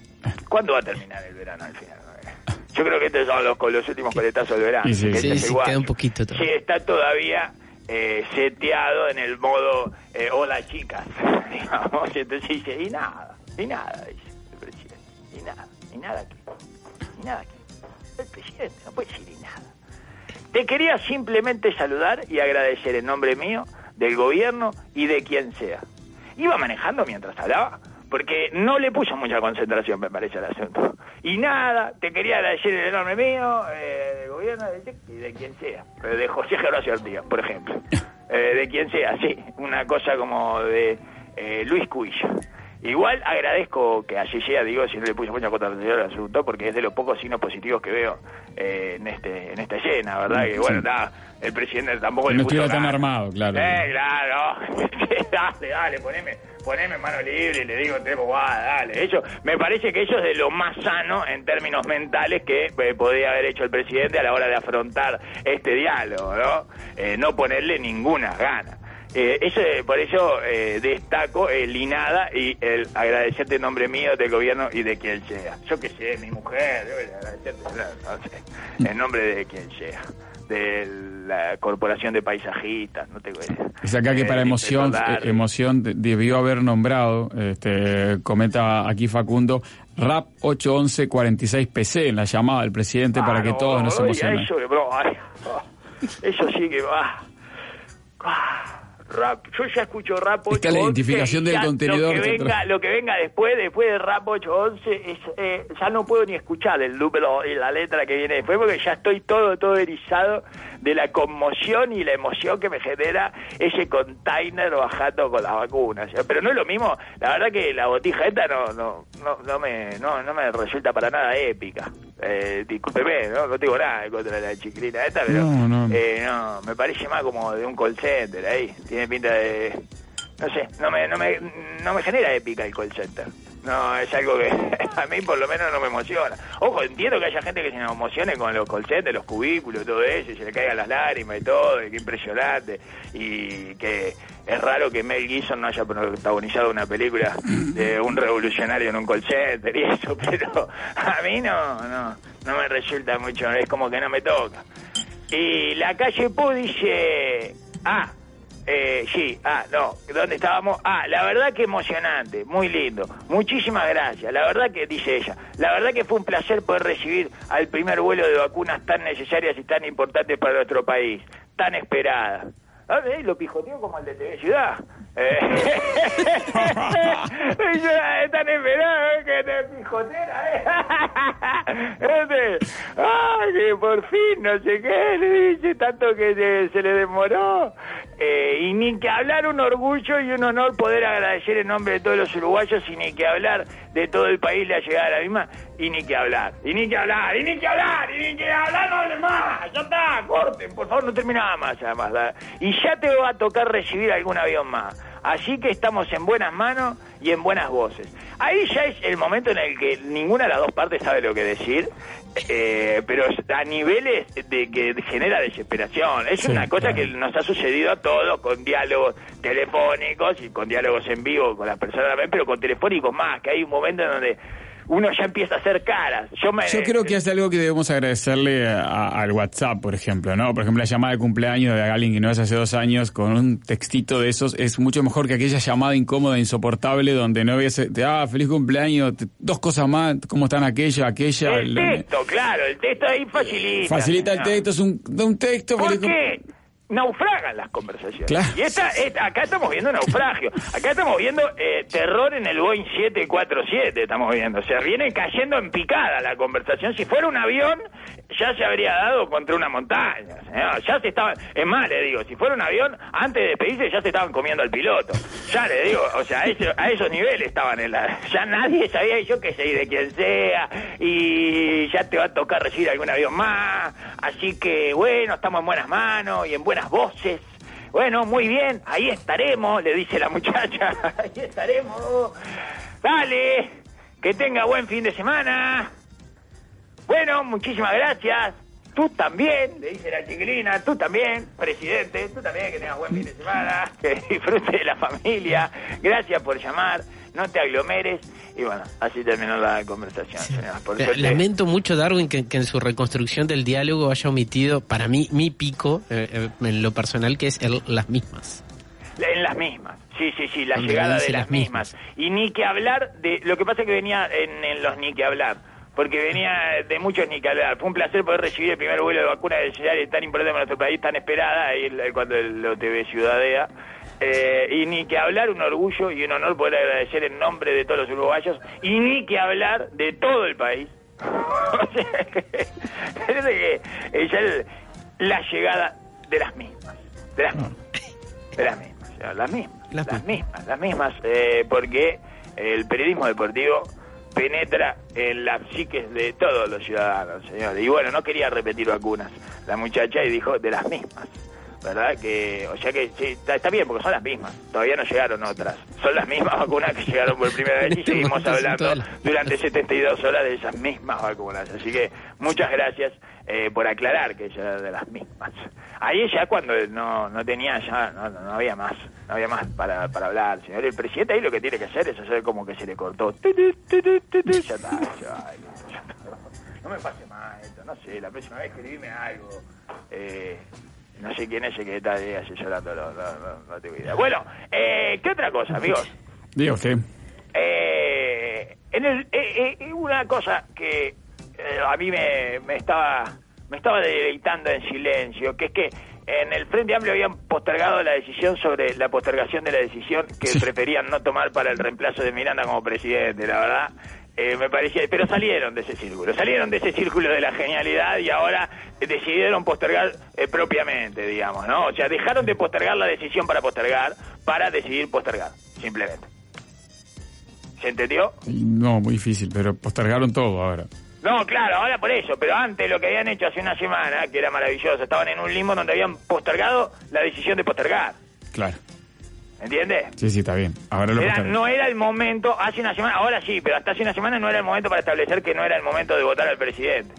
[SPEAKER 3] ¿Cuándo va a terminar el verano al final? Yo creo que estos son los últimos coletazos del verano.
[SPEAKER 2] Sí,
[SPEAKER 4] queda un poquito todo.
[SPEAKER 3] Sí, está todavía seteado en el modo hola chicas, digamos. Entonces dice, y nada, dice el presidente, y nada aquí. El presidente no puede decir y nada. Te quería simplemente saludar y agradecer en nombre mío, del gobierno y de quien sea. Iba manejando mientras hablaba, porque no le puso mucha concentración, me parece, al asunto. Y nada, te quería agradecer en nombre mío, del gobierno y de quien sea. De José Horacio Ortiga, por ejemplo. De quien sea, sí. Una cosa como de Luis Cuilla. Igual agradezco que así sea, digo, si no le puse mucha concentración al asunto, porque es de los pocos signos positivos que veo en esta escena, ¿verdad? Que bueno, nada, el presidente tampoco
[SPEAKER 2] no estuviera tan armado, claro.
[SPEAKER 3] Claro. Dale, poneme mano libre y le digo, dale. Eso, me parece que eso es de lo más sano en términos mentales que podría haber hecho el presidente a la hora de afrontar este diálogo, ¿no? No ponerle ninguna gana. Por eso destaco el INADA y el agradecerte en nombre mío, del gobierno y de quien sea. Yo que sé, mi mujer, debe agradecerte, no sé, en nombre de quien sea. De la Corporación de Paisajistas, no tengo idea.
[SPEAKER 2] Es acá que para emoción debió haber nombrado, comenta aquí Facundo, RAP 811 PC en la llamada del presidente para que todos nos emocionen.
[SPEAKER 3] Eso sí que va. Rap. Yo ya escucho Rap 811.
[SPEAKER 2] Está la identificación del contenedor.
[SPEAKER 3] Lo que venga después de Rap 811, ya no puedo ni escuchar el número y la letra que viene después, porque ya estoy todo erizado de la conmoción y la emoción que me genera ese container bajando con las vacunas. Pero no es lo mismo, la verdad que la botija esta no me resulta para nada épica. Discúlpeme, no digo nada contra la chiquilina esta, pero no, me parece más como de un call center ahí. Tiene pinta de, no sé, no me genera épica el call center. No, es algo que a mí por lo menos no me emociona. Ojo, entiendo que haya gente que se nos emocione con los call centers, los cubículos, todo eso, y se le caigan las lágrimas y todo, y qué impresionante. Y que es raro que Mel Gibson no haya protagonizado una película de un revolucionario en un call center y eso, pero a mí no me resulta mucho, es como que no me toca. Y la calle Pú dice, ¿dónde estábamos? La verdad que emocionante, muy lindo, muchísimas gracias, la verdad que, dice ella, la verdad que fue un placer poder recibir al primer vuelo de vacunas tan necesarias y tan importantes para nuestro país, tan esperadas. Lo pijoteo como el de TV Ciudad. Tan esperado que te pijotera, que por fin, no sé qué, le dice, tanto que se le demoró. Y ni que hablar, un orgullo y un honor poder agradecer en nombre de todos los uruguayos, y ni que hablar de todo el país la llegada de la misma, y ni que hablar, no hable más, ya está, corten, por favor, no terminaba más, además, y ya te va a tocar recibir algún avión más. Así que estamos en buenas manos y en buenas voces. Ahí ya es el momento en el que ninguna de las dos partes sabe lo que decir, pero a niveles de que genera desesperación. Es una cosa que nos ha sucedido a todos, con diálogos telefónicos y con diálogos en vivo con las personas también, pero con telefónicos más, que hay un momento en donde uno ya empieza a hacer caras. Yo
[SPEAKER 2] creo que es algo que debemos agradecerle al WhatsApp, por ejemplo, ¿no? Por ejemplo, la llamada de cumpleaños de alguien que no es hace 2 años con un textito de esos es mucho mejor que aquella llamada incómoda, insoportable, donde no ves, feliz cumpleaños, 2 cosas más, ¿cómo están aquella? El texto,
[SPEAKER 3] claro, el texto ahí facilita.
[SPEAKER 2] Facilita el texto, es un texto.
[SPEAKER 3] ¿Por qué? Naufragan las conversaciones.
[SPEAKER 2] Claro.
[SPEAKER 3] Y acá estamos viendo naufragio. Acá estamos viendo terror en el Boeing 747, estamos viendo. O sea, viene cayendo en picada la conversación. Si fuera un avión, ya se habría dado contra una montaña. Ya se estaban... Es más, le digo, si fuera un avión, antes de despedirse ya se estaban comiendo al piloto. Ya le digo, o sea, a esos niveles estaban en la... Ya nadie sabía, yo qué sé, de quién sea, y ya te va a tocar recibir algún avión más. Así que, bueno, estamos en buenas manos y en buenas voces. Bueno, muy bien, ahí estaremos, le dice la muchacha. Ahí estaremos. Dale, que tenga buen fin de semana. Bueno, muchísimas gracias. Tú también, le dice la chiquilina, tú también, presidente, tú también, que tengas buen fin de semana, que disfrute de la familia. Gracias por llamar. no te aglomeres. Y bueno, así terminó la conversación, señora. Por suerte.
[SPEAKER 4] Lamento mucho, Darwin, que en su reconstrucción del diálogo haya omitido, para mí, mi pico, en lo personal, que es las mismas.
[SPEAKER 3] En las mismas, sí, la llegada de las mismas. Y ni que hablar de... Lo que pasa es que venía en los ni que hablar, porque venía de muchos ni que hablar. Fue un placer poder recibir el primer vuelo de vacuna de tan importante para nuestro país, tan esperada, ahí cuando el OTV Ciudadea. Y ni que hablar, un orgullo y un honor poder agradecer en nombre de todos los uruguayos, y ni que hablar de todo el país. O sea, que ya la llegada de las mismas, las mismas, porque el periodismo deportivo penetra en las psiques de todos los ciudadanos, señores. Y bueno, no quería repetir vacunas la muchacha y dijo de las mismas, ¿verdad? O sea que sí, está bien, porque son las mismas, todavía no llegaron otras, son las mismas vacunas que llegaron por primera vez y seguimos hablando durante 72 horas de esas mismas vacunas. Así que muchas gracias por aclarar que ella era de las mismas. Ahí ya cuando no tenía, ya no había más para hablar, señor. El presidente ahí lo que tiene que hacer es hacer como que se le cortó. Ya está. No me pase más esto, no sé, la próxima vez escribime algo. No sé quién es el que está asesorando, no tengo idea. Bueno, ¿qué otra cosa, amigos?
[SPEAKER 2] Diga usted.
[SPEAKER 3] Una cosa que a mí me estaba deleitando en silencio, que es que en el Frente Amplio habían postergado la decisión sobre la postergación de la decisión que preferían no tomar para el reemplazo de Miranda como presidente, la verdad. Me parecía, pero salieron de ese círculo de la genialidad y ahora decidieron postergar propiamente, digamos, ¿no? O sea, dejaron de postergar la decisión para decidir postergar, simplemente. ¿Se entendió?
[SPEAKER 2] No, muy difícil, pero postergaron todo ahora.
[SPEAKER 3] No, claro, ahora por eso, pero antes lo que habían hecho hace una semana, que era maravilloso, estaban en un limbo donde habían postergado la decisión de postergar.
[SPEAKER 2] Claro.
[SPEAKER 3] ¿Entiendes?
[SPEAKER 2] Sí, está bien. Ahora
[SPEAKER 3] no era el momento, hace una semana, ahora sí, pero hasta hace una semana no era el momento para establecer que no era el momento de votar al presidente.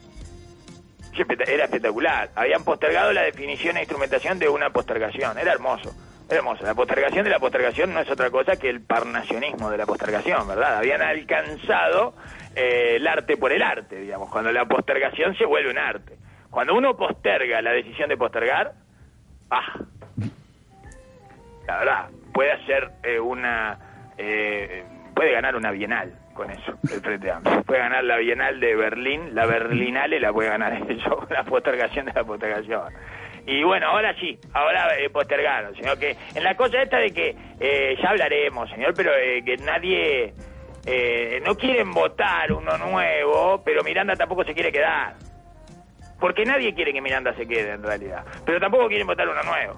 [SPEAKER 3] Era espectacular. Habían postergado la definición e instrumentación de una postergación. Era hermoso. La postergación de la postergación no es otra cosa que el parnacionismo de la postergación, ¿verdad? Habían alcanzado el arte por el arte, digamos, cuando la postergación se vuelve un arte. Cuando uno posterga la decisión de postergar, la verdad, puede hacer puede ganar una Bienal con eso, el Frente Amplio. Puede ganar la Bienal de Berlín, la Berlinale la puede ganar eso, la postergación de la postergación. Y bueno, ahora sí, postergaron, sino que en la cosa esta de que ya hablaremos, señor, pero que nadie, no quieren votar uno nuevo, pero Miranda tampoco se quiere quedar. Porque nadie quiere que Miranda se quede, en realidad. Pero tampoco quieren votar uno nuevo.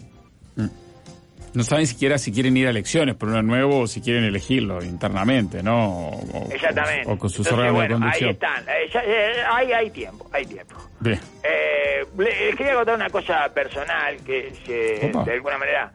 [SPEAKER 2] No saben siquiera si quieren ir a elecciones por uno nuevo o si quieren elegirlo internamente, ¿no?
[SPEAKER 3] Exactamente.
[SPEAKER 2] O con sus órganos de conducción.
[SPEAKER 3] Ahí están. Hay tiempo.
[SPEAKER 2] Bien.
[SPEAKER 3] Les quería contar una cosa personal que de alguna manera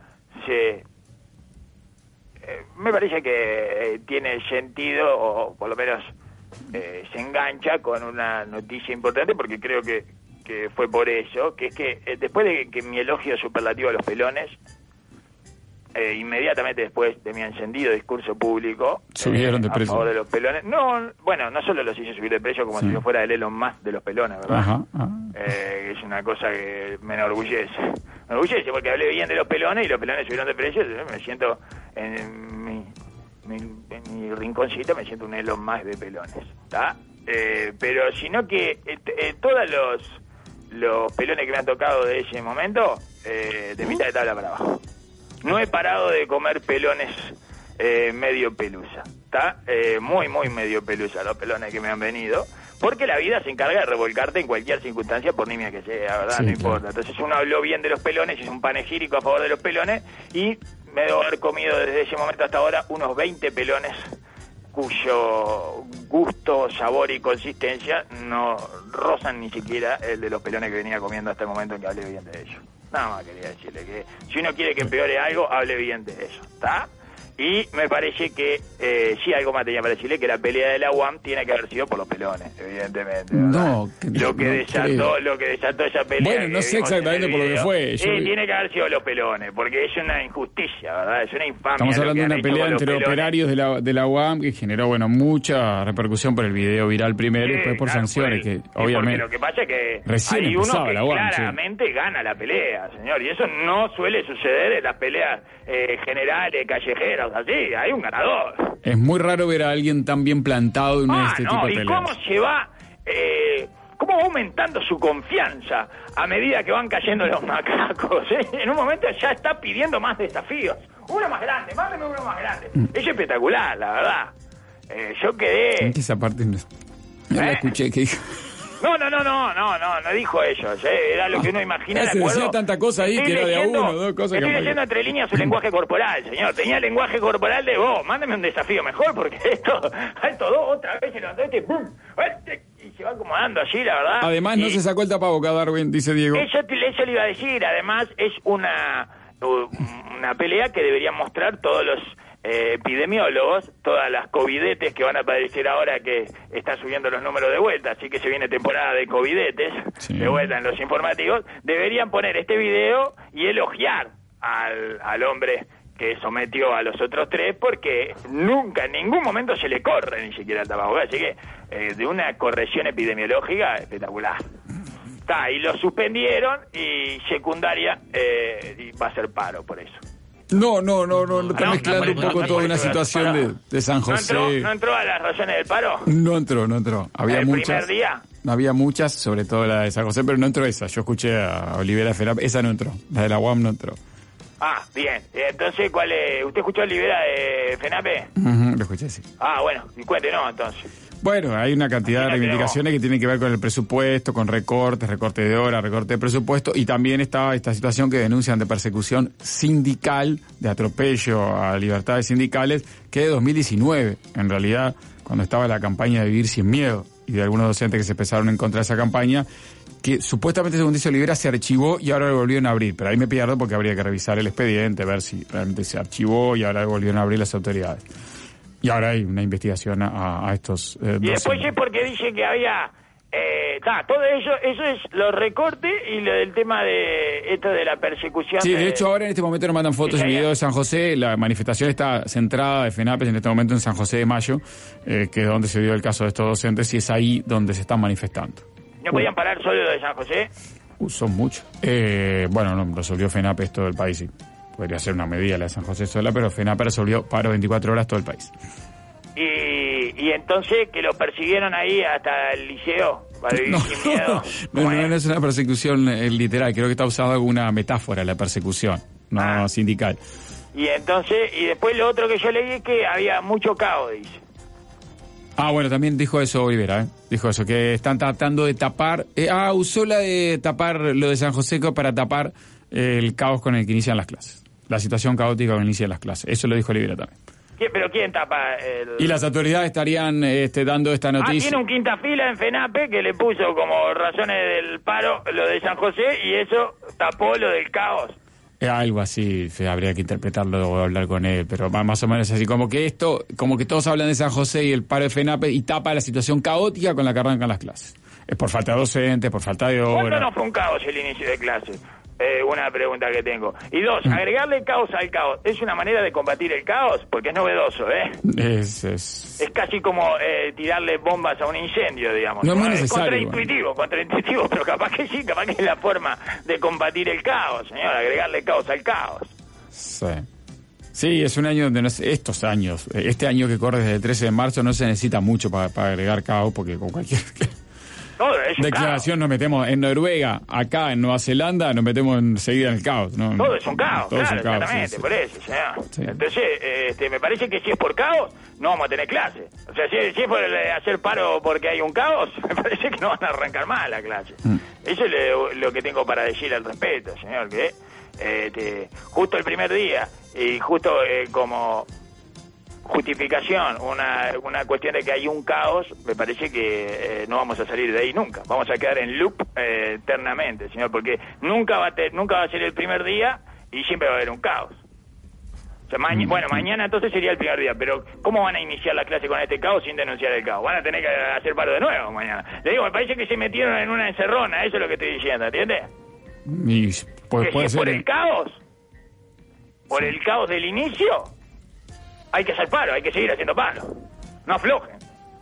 [SPEAKER 3] me parece que tiene sentido, o por lo menos se engancha con una noticia importante, porque creo que fue por eso, que es que después de que mi elogio superlativo a los pelones, inmediatamente después de mi encendido discurso público
[SPEAKER 2] subieron de precio
[SPEAKER 3] a favor de los pelones, no solo los hice subir de precio como si yo fuera el Elon Musk de los pelones, ¿verdad? Es una cosa que me enorgullece porque hablé bien de los pelones y los pelones subieron de precio. Me siento en mi rinconcito, me siento un Elon Musk de pelones, ¿está? Pero sino que todos los pelones que me han tocado de ese momento, de mitad de tabla para abajo. No he parado de comer pelones medio pelusa, ¿está? Muy medio pelusa los pelones que me han venido, porque la vida se encarga de revolcarte en cualquier circunstancia, por nimia que sea, ¿verdad? Sí, no importa. Entonces uno habló bien de los pelones, hizo un panegírico a favor de los pelones, y me debo haber comido desde ese momento hasta ahora unos 20 pelones cuyo gusto, sabor y consistencia no rozan ni siquiera el de los pelones que venía comiendo hasta el momento en que hablé bien de ellos. Nada más quería decirle que si uno quiere que empeore algo, hable bien de eso, ¿está? Y me parece que sí, algo más tenía para decirle, que la pelea de la UAM tiene que haber sido por los pelones, evidentemente.
[SPEAKER 2] No,
[SPEAKER 3] lo que desató esa pelea.
[SPEAKER 2] Bueno, no sé exactamente por lo que fue.
[SPEAKER 3] Tiene que haber sido los pelones, porque es una injusticia, ¿verdad? Es una infamia.
[SPEAKER 2] Estamos hablando de una pelea entre operarios de la UAM que generó, mucha repercusión por el video viral primero y después por sanciones, que obviamente...
[SPEAKER 3] Lo que pasa es que
[SPEAKER 2] recién
[SPEAKER 3] hay uno que
[SPEAKER 2] la UAM,
[SPEAKER 3] claramente gana la pelea, señor, y eso no suele suceder en las peleas generales, callejeras, así, hay un ganador.
[SPEAKER 2] Es muy raro ver a alguien tan bien plantado en este tipo de peleas.
[SPEAKER 3] ¿Y cómo se va, cómo va aumentando su confianza a medida que van cayendo los macacos? En un momento ya está pidiendo más desafíos. Uno más grande, mándeme uno más grande. Es espectacular, la verdad. Yo quedé...
[SPEAKER 2] Esa parte no la escuché, que dijo...
[SPEAKER 3] No dijo ellos, era lo que uno imagina.
[SPEAKER 2] Se decía tanta cosa ahí que era de a uno, dos cosas.
[SPEAKER 3] Estoy leyendo entre líneas su lenguaje corporal, señor. Tenía el lenguaje corporal de vos, mándame un desafío mejor, porque esto otra vez se levantó ¡pum! Y se va acomodando allí, la verdad.
[SPEAKER 2] Además no se sacó el tapaboca, Darwin, dice Diego.
[SPEAKER 3] Eso le iba a decir, además es una pelea que deberían mostrar todos los epidemiólogos, todas las covidetes que van a aparecer ahora, que están subiendo los números de vuelta, así que se viene temporada de covidetes, sí, de vuelta en los informativos, deberían poner este video y elogiar al hombre que sometió a los otros tres, porque nunca, en ningún momento se le corre ni siquiera el tapabocas, así que de una corrección epidemiológica espectacular. Y lo suspendieron, y secundaria va a ser paro por eso.
[SPEAKER 2] No, está mezclando un poco toda una situación de San José.
[SPEAKER 3] ¿No entró a las razones del paro?
[SPEAKER 2] No entró. Había
[SPEAKER 3] ¿El
[SPEAKER 2] muchas.
[SPEAKER 3] primer día?
[SPEAKER 2] Había muchas, sobre todo la de San José, pero no entró esa. Yo escuché a Olivera FENAPE, esa no entró. La de la UAM no entró.
[SPEAKER 3] Ah, bien. Entonces, ¿cuál es? ¿Usted escuchó a Olivera de FENAPE?
[SPEAKER 2] Lo escuché, sí.
[SPEAKER 3] Bueno, y cuéntenos entonces.
[SPEAKER 2] Bueno, hay una cantidad de reivindicaciones que tienen que ver con el presupuesto, con recorte de horas, recorte de presupuesto, y también está esta situación que denuncian de persecución sindical, de atropello a libertades sindicales, que de 2019, en realidad, cuando estaba la campaña de Vivir Sin Miedo, y de algunos docentes que se empezaron en contra de esa campaña, que supuestamente, según dice Olivera, se archivó y ahora lo volvieron a abrir, pero ahí me pierdo porque habría que revisar el expediente, ver si realmente se archivó y ahora lo volvieron a abrir las autoridades. Y ahora hay una investigación a estos
[SPEAKER 3] y después es porque dice que había... todo eso es los recortes y lo del tema de esto de la persecución.
[SPEAKER 2] Sí, de hecho ahora en este momento nos mandan fotos y videos de San José. La manifestación está centrada de FENAPE en este momento en San José de Mayo, que es donde se dio el caso de estos docentes, y es ahí donde se están manifestando.
[SPEAKER 3] ¿No podían parar solo de San José?
[SPEAKER 2] Son muchos. No resolvió FENAPE todo el país, sí. Podría ser una medida la de San José sola, pero FENAPE resolvió paro 24 horas todo el país.
[SPEAKER 3] Y entonces que lo persiguieron ahí hasta el liceo para vivir sin miedo.
[SPEAKER 2] No es una persecución literal, creo que está usada alguna metáfora la persecución, no sindical.
[SPEAKER 3] Y entonces, y después lo otro que yo leí es que había mucho caos, dice.
[SPEAKER 2] Bueno, también dijo eso Olivera, dijo eso, que están tratando de tapar, usó la de tapar lo de San José para tapar el caos con el que inician las clases, la situación caótica con el que inician las clases, eso lo dijo Olivera también.
[SPEAKER 3] ¿Pero quién tapa
[SPEAKER 2] Y las autoridades estarían dando esta noticia.
[SPEAKER 3] Tiene un quinta fila en FENAPE que le puso como razones del paro lo de San José y eso tapó lo del caos.
[SPEAKER 2] Algo así, habría que interpretarlo o hablar con él, pero más o menos así, como que todos hablan de San José y el paro de FENAPE y tapa la situación caótica con la que arrancan las clases. Es por falta de docentes, por falta de obra.
[SPEAKER 3] ¿Cuándo no fue un caos el inicio de clases? Una pregunta que tengo. Y dos, agregarle caos al caos, ¿es una manera de combatir el caos? Porque es novedoso, Es casi como tirarle bombas a un incendio, digamos.
[SPEAKER 2] No es muy necesario.
[SPEAKER 3] Es contraintuitivo, pero capaz que sí, capaz que es la forma de combatir el caos, señor, agregarle caos al caos.
[SPEAKER 2] Sí, es un año donde este año que corre desde el 13 de marzo no se necesita mucho para agregar caos, porque con cualquier... declaración nos metemos en Noruega, acá en Nueva Zelanda nos metemos enseguida en el caos, ¿no?
[SPEAKER 3] Todo es un caos, exactamente, por eso, señor. Sí. Entonces, me parece que si es por caos, no vamos a tener clase. O sea, si es por hacer paro porque hay un caos, me parece que no van a arrancar más la clase. Eso es lo que tengo para decir al respecto, señor, que justo el primer día y justo como justificación, una cuestión de que hay un caos, me parece que no vamos a salir de ahí nunca. Vamos a quedar en loop eternamente, señor, porque nunca va a ser el primer día y siempre va a haber un caos. sea, bueno, mañana entonces sería el primer día, pero ¿cómo van a iniciar la clase con este caos sin denunciar el caos? Van a tener que hacer paro de nuevo mañana. Le digo, me parece que se metieron en una encerrona, eso es lo que estoy diciendo, ¿entiendes?
[SPEAKER 2] Y, pues,
[SPEAKER 3] Que
[SPEAKER 2] puede
[SPEAKER 3] si es por
[SPEAKER 2] ser.
[SPEAKER 3] el caos, por el caos del inicio, hay que hacer paro, hay que seguir haciendo paro. No aflojen.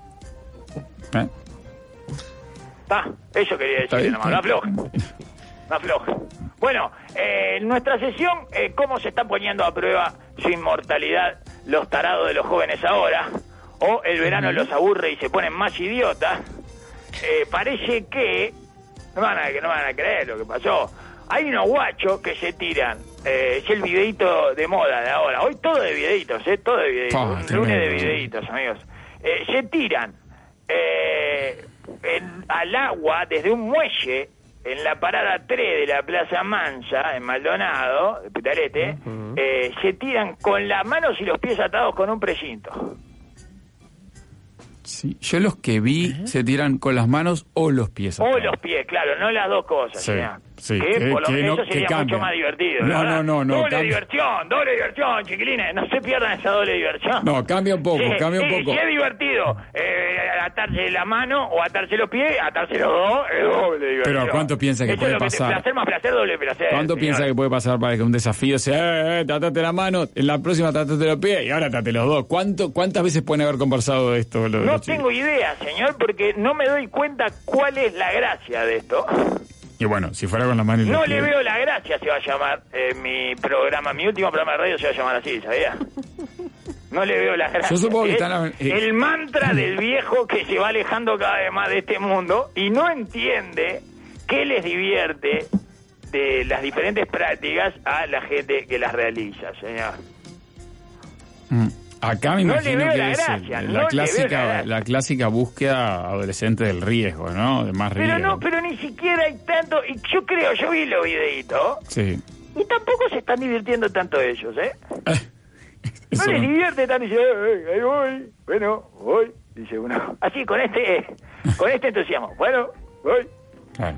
[SPEAKER 3] Eso quería decir, nomás, no aflojen. No aflojen. Bueno, en nuestra sesión, ¿cómo se está poniendo a prueba su inmortalidad los tarados de los jóvenes ahora? O el verano los aburre y se ponen más idiotas. Parece que no van a creer lo que pasó. Hay unos guachos que se tiran. Es el videíto de moda de ahora. Hoy todo de videitos, todo de videitos. Un lunes de videitos, amigos. Se tiran al agua desde un muelle en la parada 3 de la Plaza Mansa, en Maldonado, de Pitalete. Se tiran con las manos y los pies atados con un precinto.
[SPEAKER 2] Sí, yo los que vi se tiran con las manos o los pies.
[SPEAKER 3] O los pies, claro, no las dos cosas.
[SPEAKER 2] Sí, sí,
[SPEAKER 3] que por lo menos
[SPEAKER 2] no,
[SPEAKER 3] eso sería mucho más divertido.
[SPEAKER 2] No.
[SPEAKER 3] Doble diversión, chiquilines. No se pierdan esa doble diversión.
[SPEAKER 2] No, cambia un poco,
[SPEAKER 3] Sí,
[SPEAKER 2] cambia un poco.
[SPEAKER 3] Si es divertido atarse la mano o atarse los pies, atarse los dos, es doble diversión.
[SPEAKER 2] Pero ¿cuánto piensa que
[SPEAKER 3] eso
[SPEAKER 2] puede
[SPEAKER 3] es lo
[SPEAKER 2] pasar?
[SPEAKER 3] placer más placer, doble placer.
[SPEAKER 2] ¿Cuánto
[SPEAKER 3] señor.
[SPEAKER 2] piensa que puede pasar para que un desafío sea, tratate la mano, en la próxima tratate los pies y ahora tratate los dos? ¿Cuántas veces pueden haber conversado de esto?
[SPEAKER 3] No tengo idea, señor, porque no me doy cuenta cuál es la gracia de esto.
[SPEAKER 2] Y bueno, si fuera con las manos y los
[SPEAKER 3] No
[SPEAKER 2] pies.
[SPEAKER 3] le veo la gracia, se va a llamar mi programa, mi último programa de radio se va a llamar así, ¿sabía? No le veo la gracia.
[SPEAKER 2] Yo supongo que
[SPEAKER 3] Es
[SPEAKER 2] están...
[SPEAKER 3] el mantra del viejo que se va alejando cada vez más de este mundo y no entiende qué les divierte de las diferentes prácticas a la gente que las realiza, señor.
[SPEAKER 2] Acá me
[SPEAKER 3] No le
[SPEAKER 2] imagino
[SPEAKER 3] veo
[SPEAKER 2] que
[SPEAKER 3] la
[SPEAKER 2] es
[SPEAKER 3] gracia, no le veo la gracia.
[SPEAKER 2] la clásica búsqueda adolescente del riesgo, ¿no? De más riesgo.
[SPEAKER 3] Pero ni siquiera hay tanto, y yo vi los videitos,
[SPEAKER 2] Sí.
[SPEAKER 3] y tampoco se están divirtiendo tanto ellos, ¿eh? No
[SPEAKER 2] Eso
[SPEAKER 3] les
[SPEAKER 2] no.
[SPEAKER 3] divierte tanto, dice, ahí voy, bueno, voy, dice uno. Así, con este entusiasmo, bueno, voy,
[SPEAKER 2] Claro.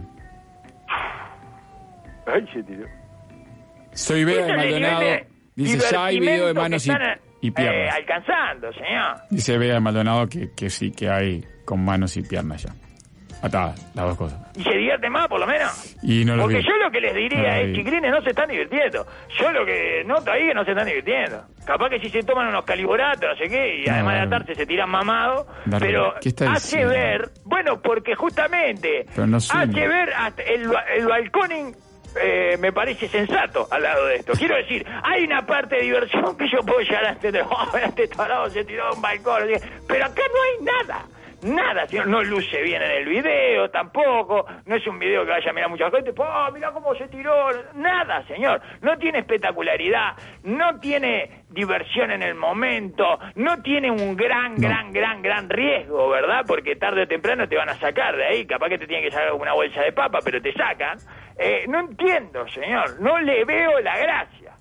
[SPEAKER 3] ay, se tiró.
[SPEAKER 2] Soy Bea de
[SPEAKER 3] Ese es el
[SPEAKER 2] Maldonado.
[SPEAKER 3] nivel de
[SPEAKER 2] Dice, ya hay video de
[SPEAKER 3] divertimento
[SPEAKER 2] manos
[SPEAKER 3] que están,
[SPEAKER 2] y piernas.
[SPEAKER 3] alcanzando, señor.
[SPEAKER 2] Dice Bea de Maldonado que sí, que hay con manos y piernas ya. Atadas, las dos cosas.
[SPEAKER 3] Y se divierte más, por lo menos.
[SPEAKER 2] Y no lo
[SPEAKER 3] Porque
[SPEAKER 2] vi.
[SPEAKER 3] yo lo que les diría
[SPEAKER 2] No lo
[SPEAKER 3] es,
[SPEAKER 2] vi.
[SPEAKER 3] chiquilines, no se están divirtiendo. Yo lo que noto ahí es que no se están divirtiendo. Capaz que si se toman unos caliboratos, no sé qué, y
[SPEAKER 2] No,
[SPEAKER 3] además de
[SPEAKER 2] Darwin.
[SPEAKER 3] atarse se tiran mamados,
[SPEAKER 2] Darwin,
[SPEAKER 3] pero
[SPEAKER 2] ¿qué está
[SPEAKER 3] hace
[SPEAKER 2] diciendo?
[SPEAKER 3] ver, bueno, porque justamente
[SPEAKER 2] Pero no suena.
[SPEAKER 3] hace ver hasta el balconing. Me parece sensato al lado de esto. Quiero decir, hay una parte de diversión que yo puedo llegar a entender. Este tarado se tiró a un balcón. Pero acá no hay nada. Nada, señor. No luce bien en el video tampoco. No es un video que vaya a mirar mucha gente. Mirá cómo se tiró. Nada, señor. No tiene espectacularidad. No tiene diversión en el momento. No tiene un gran riesgo, ¿verdad? Porque tarde o temprano te van a sacar de ahí. Capaz que te tienen que sacar una bolsa de papa, pero te sacan. No entiendo, señor. No le veo la gracia.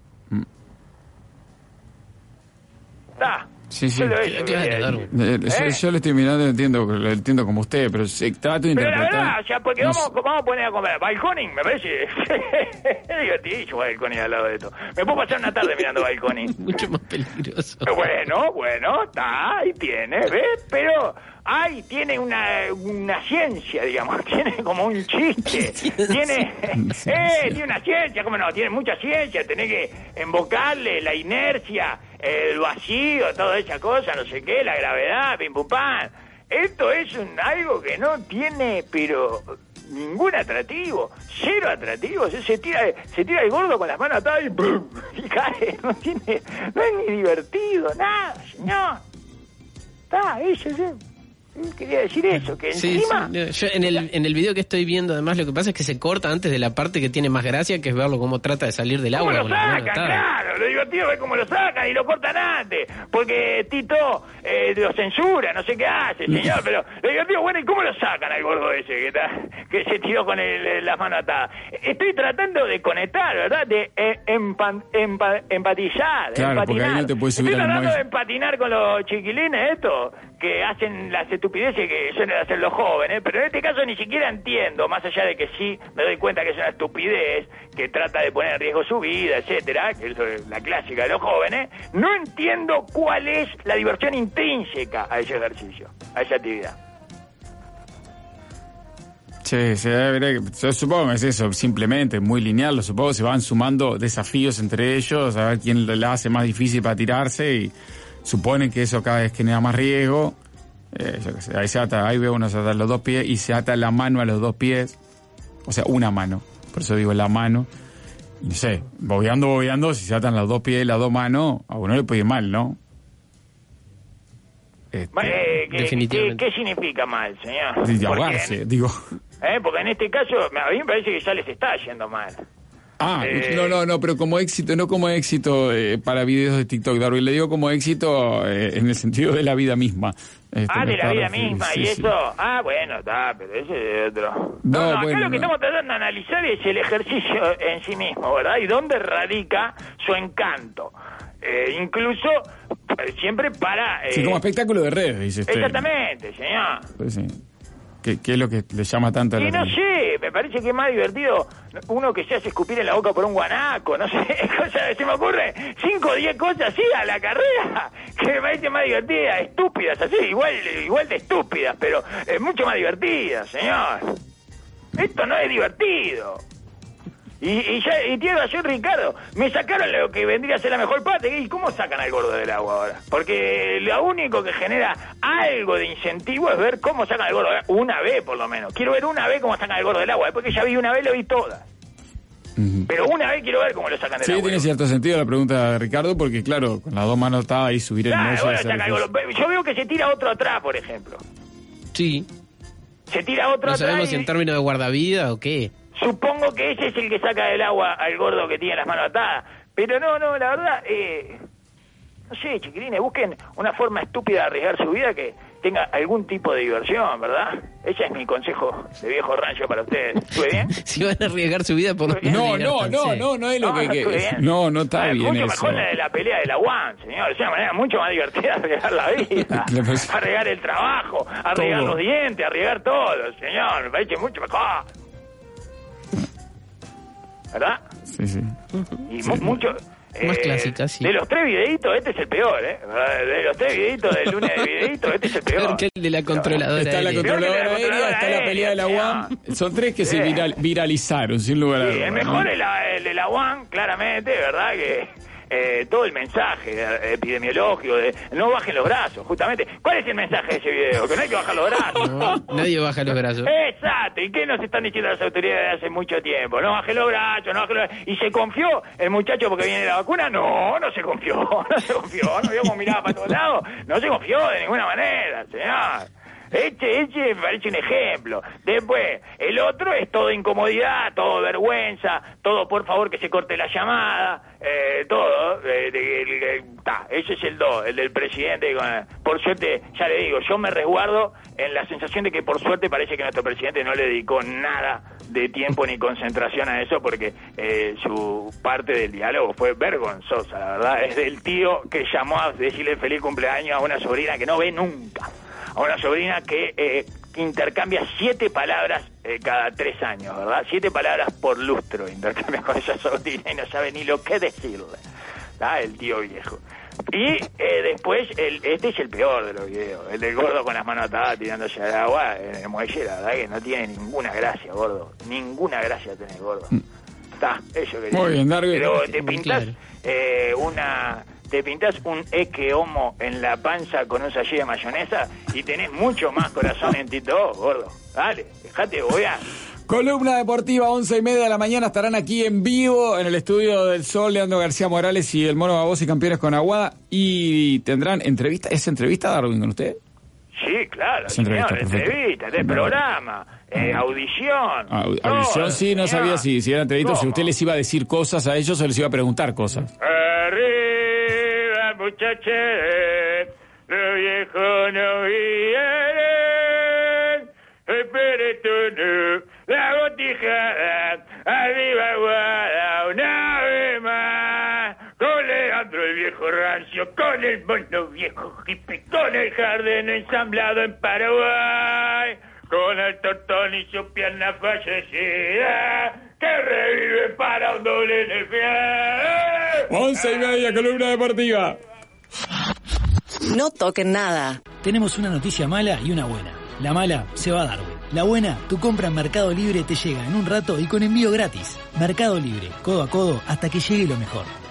[SPEAKER 3] Está.
[SPEAKER 2] Sí.
[SPEAKER 3] Solo eso
[SPEAKER 4] Claro,
[SPEAKER 3] quería
[SPEAKER 4] Darwin.
[SPEAKER 3] decir.
[SPEAKER 2] Yo lo estoy mirando, lo entiendo como usted, pero trato de
[SPEAKER 3] Pero la
[SPEAKER 2] interpretar.
[SPEAKER 3] verdad, o sea, porque
[SPEAKER 2] No
[SPEAKER 3] vamos a poner a comer. Balconing, me parece. Es divertido Balconing al lado de esto. Me puedo pasar una tarde mirando Balconing.
[SPEAKER 4] Mucho más peligroso.
[SPEAKER 3] Bueno, está, ahí tiene, ¿ves? Pero ahí tiene una ciencia, digamos, tiene como un chiste. Tiene una ciencia, ¿cómo no? Tiene mucha ciencia, tenés que invocarle la inercia, el vacío, toda esa cosa, no sé qué, la gravedad, pim pum pam. Esto es algo que no tiene, pero ningún atractivo, cero atractivo. Se tira el gordo con las manos atadas y ¡pum! Y cae. No es ni divertido, nada, señor. Está, eso. Quería decir eso, que
[SPEAKER 4] Sí,
[SPEAKER 3] encima...
[SPEAKER 4] sí. Yo en el video que estoy viendo, además, lo que pasa es que se corta antes de la parte que tiene más gracia, que es verlo cómo trata de salir del
[SPEAKER 3] ¿Cómo
[SPEAKER 4] agua.
[SPEAKER 3] lo
[SPEAKER 4] con las manos
[SPEAKER 3] sacan?
[SPEAKER 4] atadas.
[SPEAKER 3] Claro, lo divertido es cómo lo sacan y lo cortan antes, porque Tito lo censura, no sé qué hace, señor, pero lo divertido, bueno, ¿y cómo lo sacan al gordo ese que se tiró con las manos atadas? Estoy tratando de conectar, ¿verdad? De empatizar,
[SPEAKER 2] Claro, porque ahí
[SPEAKER 3] empatinar.
[SPEAKER 2] no te puedes subir
[SPEAKER 3] Estoy
[SPEAKER 2] al
[SPEAKER 3] tratando
[SPEAKER 2] muelle.
[SPEAKER 3] de empatinar con los chiquilines estos que hacen las estupideces que suelen hacer los jóvenes, pero en este caso ni siquiera entiendo, más allá de que sí me doy cuenta que es una estupidez, que trata de poner en riesgo su vida, etcétera, que es la clásica de los jóvenes, no entiendo cuál es la diversión intrínseca a ese ejercicio, a esa actividad.
[SPEAKER 2] Sí, yo supongo que es eso, simplemente muy lineal, supongo que se van sumando desafíos entre ellos, a ver quién la hace más difícil para tirarse y suponen que eso cada vez genera más riesgo. Yo qué sé, ahí se ata, ahí veo uno se ata los dos pies y se ata la mano a los dos pies, o sea, una mano, por eso digo la mano. No sé, bobeando, si se atan los dos pies y las dos manos, a uno le puede ir mal, ¿no?
[SPEAKER 4] Definitivamente.
[SPEAKER 3] ¿Qué significa mal, señor?
[SPEAKER 2] De ahogarse, digo.
[SPEAKER 3] Porque en este caso, a mí me parece que ya les está yendo mal.
[SPEAKER 2] No, pero como éxito, no como éxito para videos de TikTok, Darwin, le digo como éxito en el sentido de la vida misma.
[SPEAKER 3] De la vida misma, sí, y eso, sí. Bueno, está, pero ese es otro. Acá lo que estamos tratando de analizar es el ejercicio en sí mismo, ¿verdad? Y dónde radica su encanto. Incluso, siempre para...
[SPEAKER 2] sí, como espectáculo de redes, dice usted.
[SPEAKER 3] Exactamente, señor.
[SPEAKER 2] Pues sí. ¿Qué es lo que le llama tanto a la
[SPEAKER 3] no sé, me parece que es más divertido uno que se hace escupir en la boca por un guanaco, no sé, se me ocurre 5 o 10 cosas así a la carrera que me parecen más divertidas, estúpidas, así, igual de estúpidas, pero mucho más divertidas, señor. Esto no es divertido. Y tiene razón Ricardo, me sacaron lo que vendría a ser la mejor parte. ¿Y cómo sacan al gordo del agua ahora? Porque lo único que genera algo de incentivo es ver cómo sacan al gordo del agua, una vez por lo menos. Quiero ver una vez cómo sacan al gordo del agua, después que ya vi una vez lo vi todas. Pero una vez quiero ver cómo lo sacan del agua.
[SPEAKER 2] Sí, tiene cierto sentido la pregunta de Ricardo, porque claro, con las dos manos está ahí subir el mozo.
[SPEAKER 3] Yo veo que se tira otro atrás, por ejemplo.
[SPEAKER 4] Sí.
[SPEAKER 3] Se tira otro atrás.
[SPEAKER 4] ¿No sabemos si en términos de guardavida o qué?
[SPEAKER 3] Supongo que ese es el que saca del agua al gordo que tiene las manos atadas. Pero no, la verdad, no sé, chiquilines, busquen una forma estúpida de arriesgar su vida que tenga algún tipo de diversión, ¿verdad? Ese es mi consejo de viejo rancho para ustedes. ¿Estuve bien?
[SPEAKER 4] Si van a arriesgar su vida por...
[SPEAKER 2] No es lo que... No está bien
[SPEAKER 3] mucho
[SPEAKER 2] eso.
[SPEAKER 3] mejor la pelea de la UAN, señor. Es una manera mucho más divertida de arriesgar la vida. Arriesgar el trabajo, arriesgar los dientes, arriesgar todo, señor. Me parece mucho mejor. ¿Verdad?
[SPEAKER 2] Sí.
[SPEAKER 3] Y mucho...
[SPEAKER 4] más clásica, sí.
[SPEAKER 3] De los 3 videitos, este es el peor, De los 3 videitos del lunes de videitos, este es el peor.
[SPEAKER 4] Que el de la controladora
[SPEAKER 2] está
[SPEAKER 4] aérea.
[SPEAKER 2] La controladora aérea, está la pelea de la UAM. Son 3 que se viralizaron, sin lugar a dudas.
[SPEAKER 3] El mejor es el de la UAM, claramente, ¿verdad? Que... todo el mensaje epidemiológico de no bajen los brazos, justamente. ¿Cuál es el mensaje de ese video? Que no hay que bajar los brazos.
[SPEAKER 4] No, nadie baja los brazos.
[SPEAKER 3] Exacto. ¿Y qué nos están diciendo las autoridades hace mucho tiempo? No bajen los brazos, no bajen los brazos. ¿Y se confió el muchacho porque viene la vacuna? No se confió. No vio cómo miraba para todos lados. No se confió de ninguna manera, señor. Este me parece un ejemplo. Después, el otro es todo incomodidad, todo vergüenza, todo por favor que se corte la llamada, todo. Ese es el 2, el del presidente. Por suerte, ya le digo, yo me resguardo en la sensación de que por suerte parece que nuestro presidente no le dedicó nada de tiempo ni concentración a eso, porque su parte del diálogo fue vergonzosa, la verdad. Es del tío que llamó a decirle feliz cumpleaños a una sobrina que no ve nunca. A una sobrina que intercambia 7 palabras cada 3 años, ¿verdad? 7 palabras por lustro intercambia con esa sobrina y no sabe ni lo que decirle. ¿Está? El tío viejo. Y después, este es el peor de los videos, el del gordo con las manos atadas tirándose al agua en el muelle, la verdad que no tiene ninguna gracia, gordo. Ninguna gracia tenés, gordo. Está, eso quería.
[SPEAKER 2] Muy bien, Darwin.
[SPEAKER 3] Pero te pintas te pintas un eque homo en la panza con un sallé de mayonesa y tenés mucho más corazón en ti todo, gordo. Dale, dejate bobear.
[SPEAKER 2] Columna deportiva, 11:30 de la mañana, estarán aquí en vivo en el Estudio del Sol, Leandro García Morales y el Mono Babosi, campeones con Aguada, y tendrán entrevista. ¿Es entrevista, Darwin, con usted?
[SPEAKER 3] Sí, claro,
[SPEAKER 2] es
[SPEAKER 3] señor,
[SPEAKER 2] entrevista,
[SPEAKER 3] de programa, audición.
[SPEAKER 2] Audición, sí, no sabía si era entrevista o si usted les iba a decir cosas a ellos o les iba a preguntar cosas.
[SPEAKER 3] Arriba, muchachos, los viejos no vienen, espíritu, la botijada, arriba Aguada, una vez más, con Leandro el viejo rancio, con el mono viejo hippie, con el jardín ensamblado en Paraguay, con el Tortón y su pierna fallecida, que revive para un doble en el final.
[SPEAKER 2] 11:30, columna deportiva.
[SPEAKER 1] No toquen nada.
[SPEAKER 5] Tenemos una noticia mala y una buena. La mala se va a Darwin. La buena, tu compra en Mercado Libre te llega en un rato y con envío gratis. Mercado Libre, codo a codo hasta que llegue lo mejor.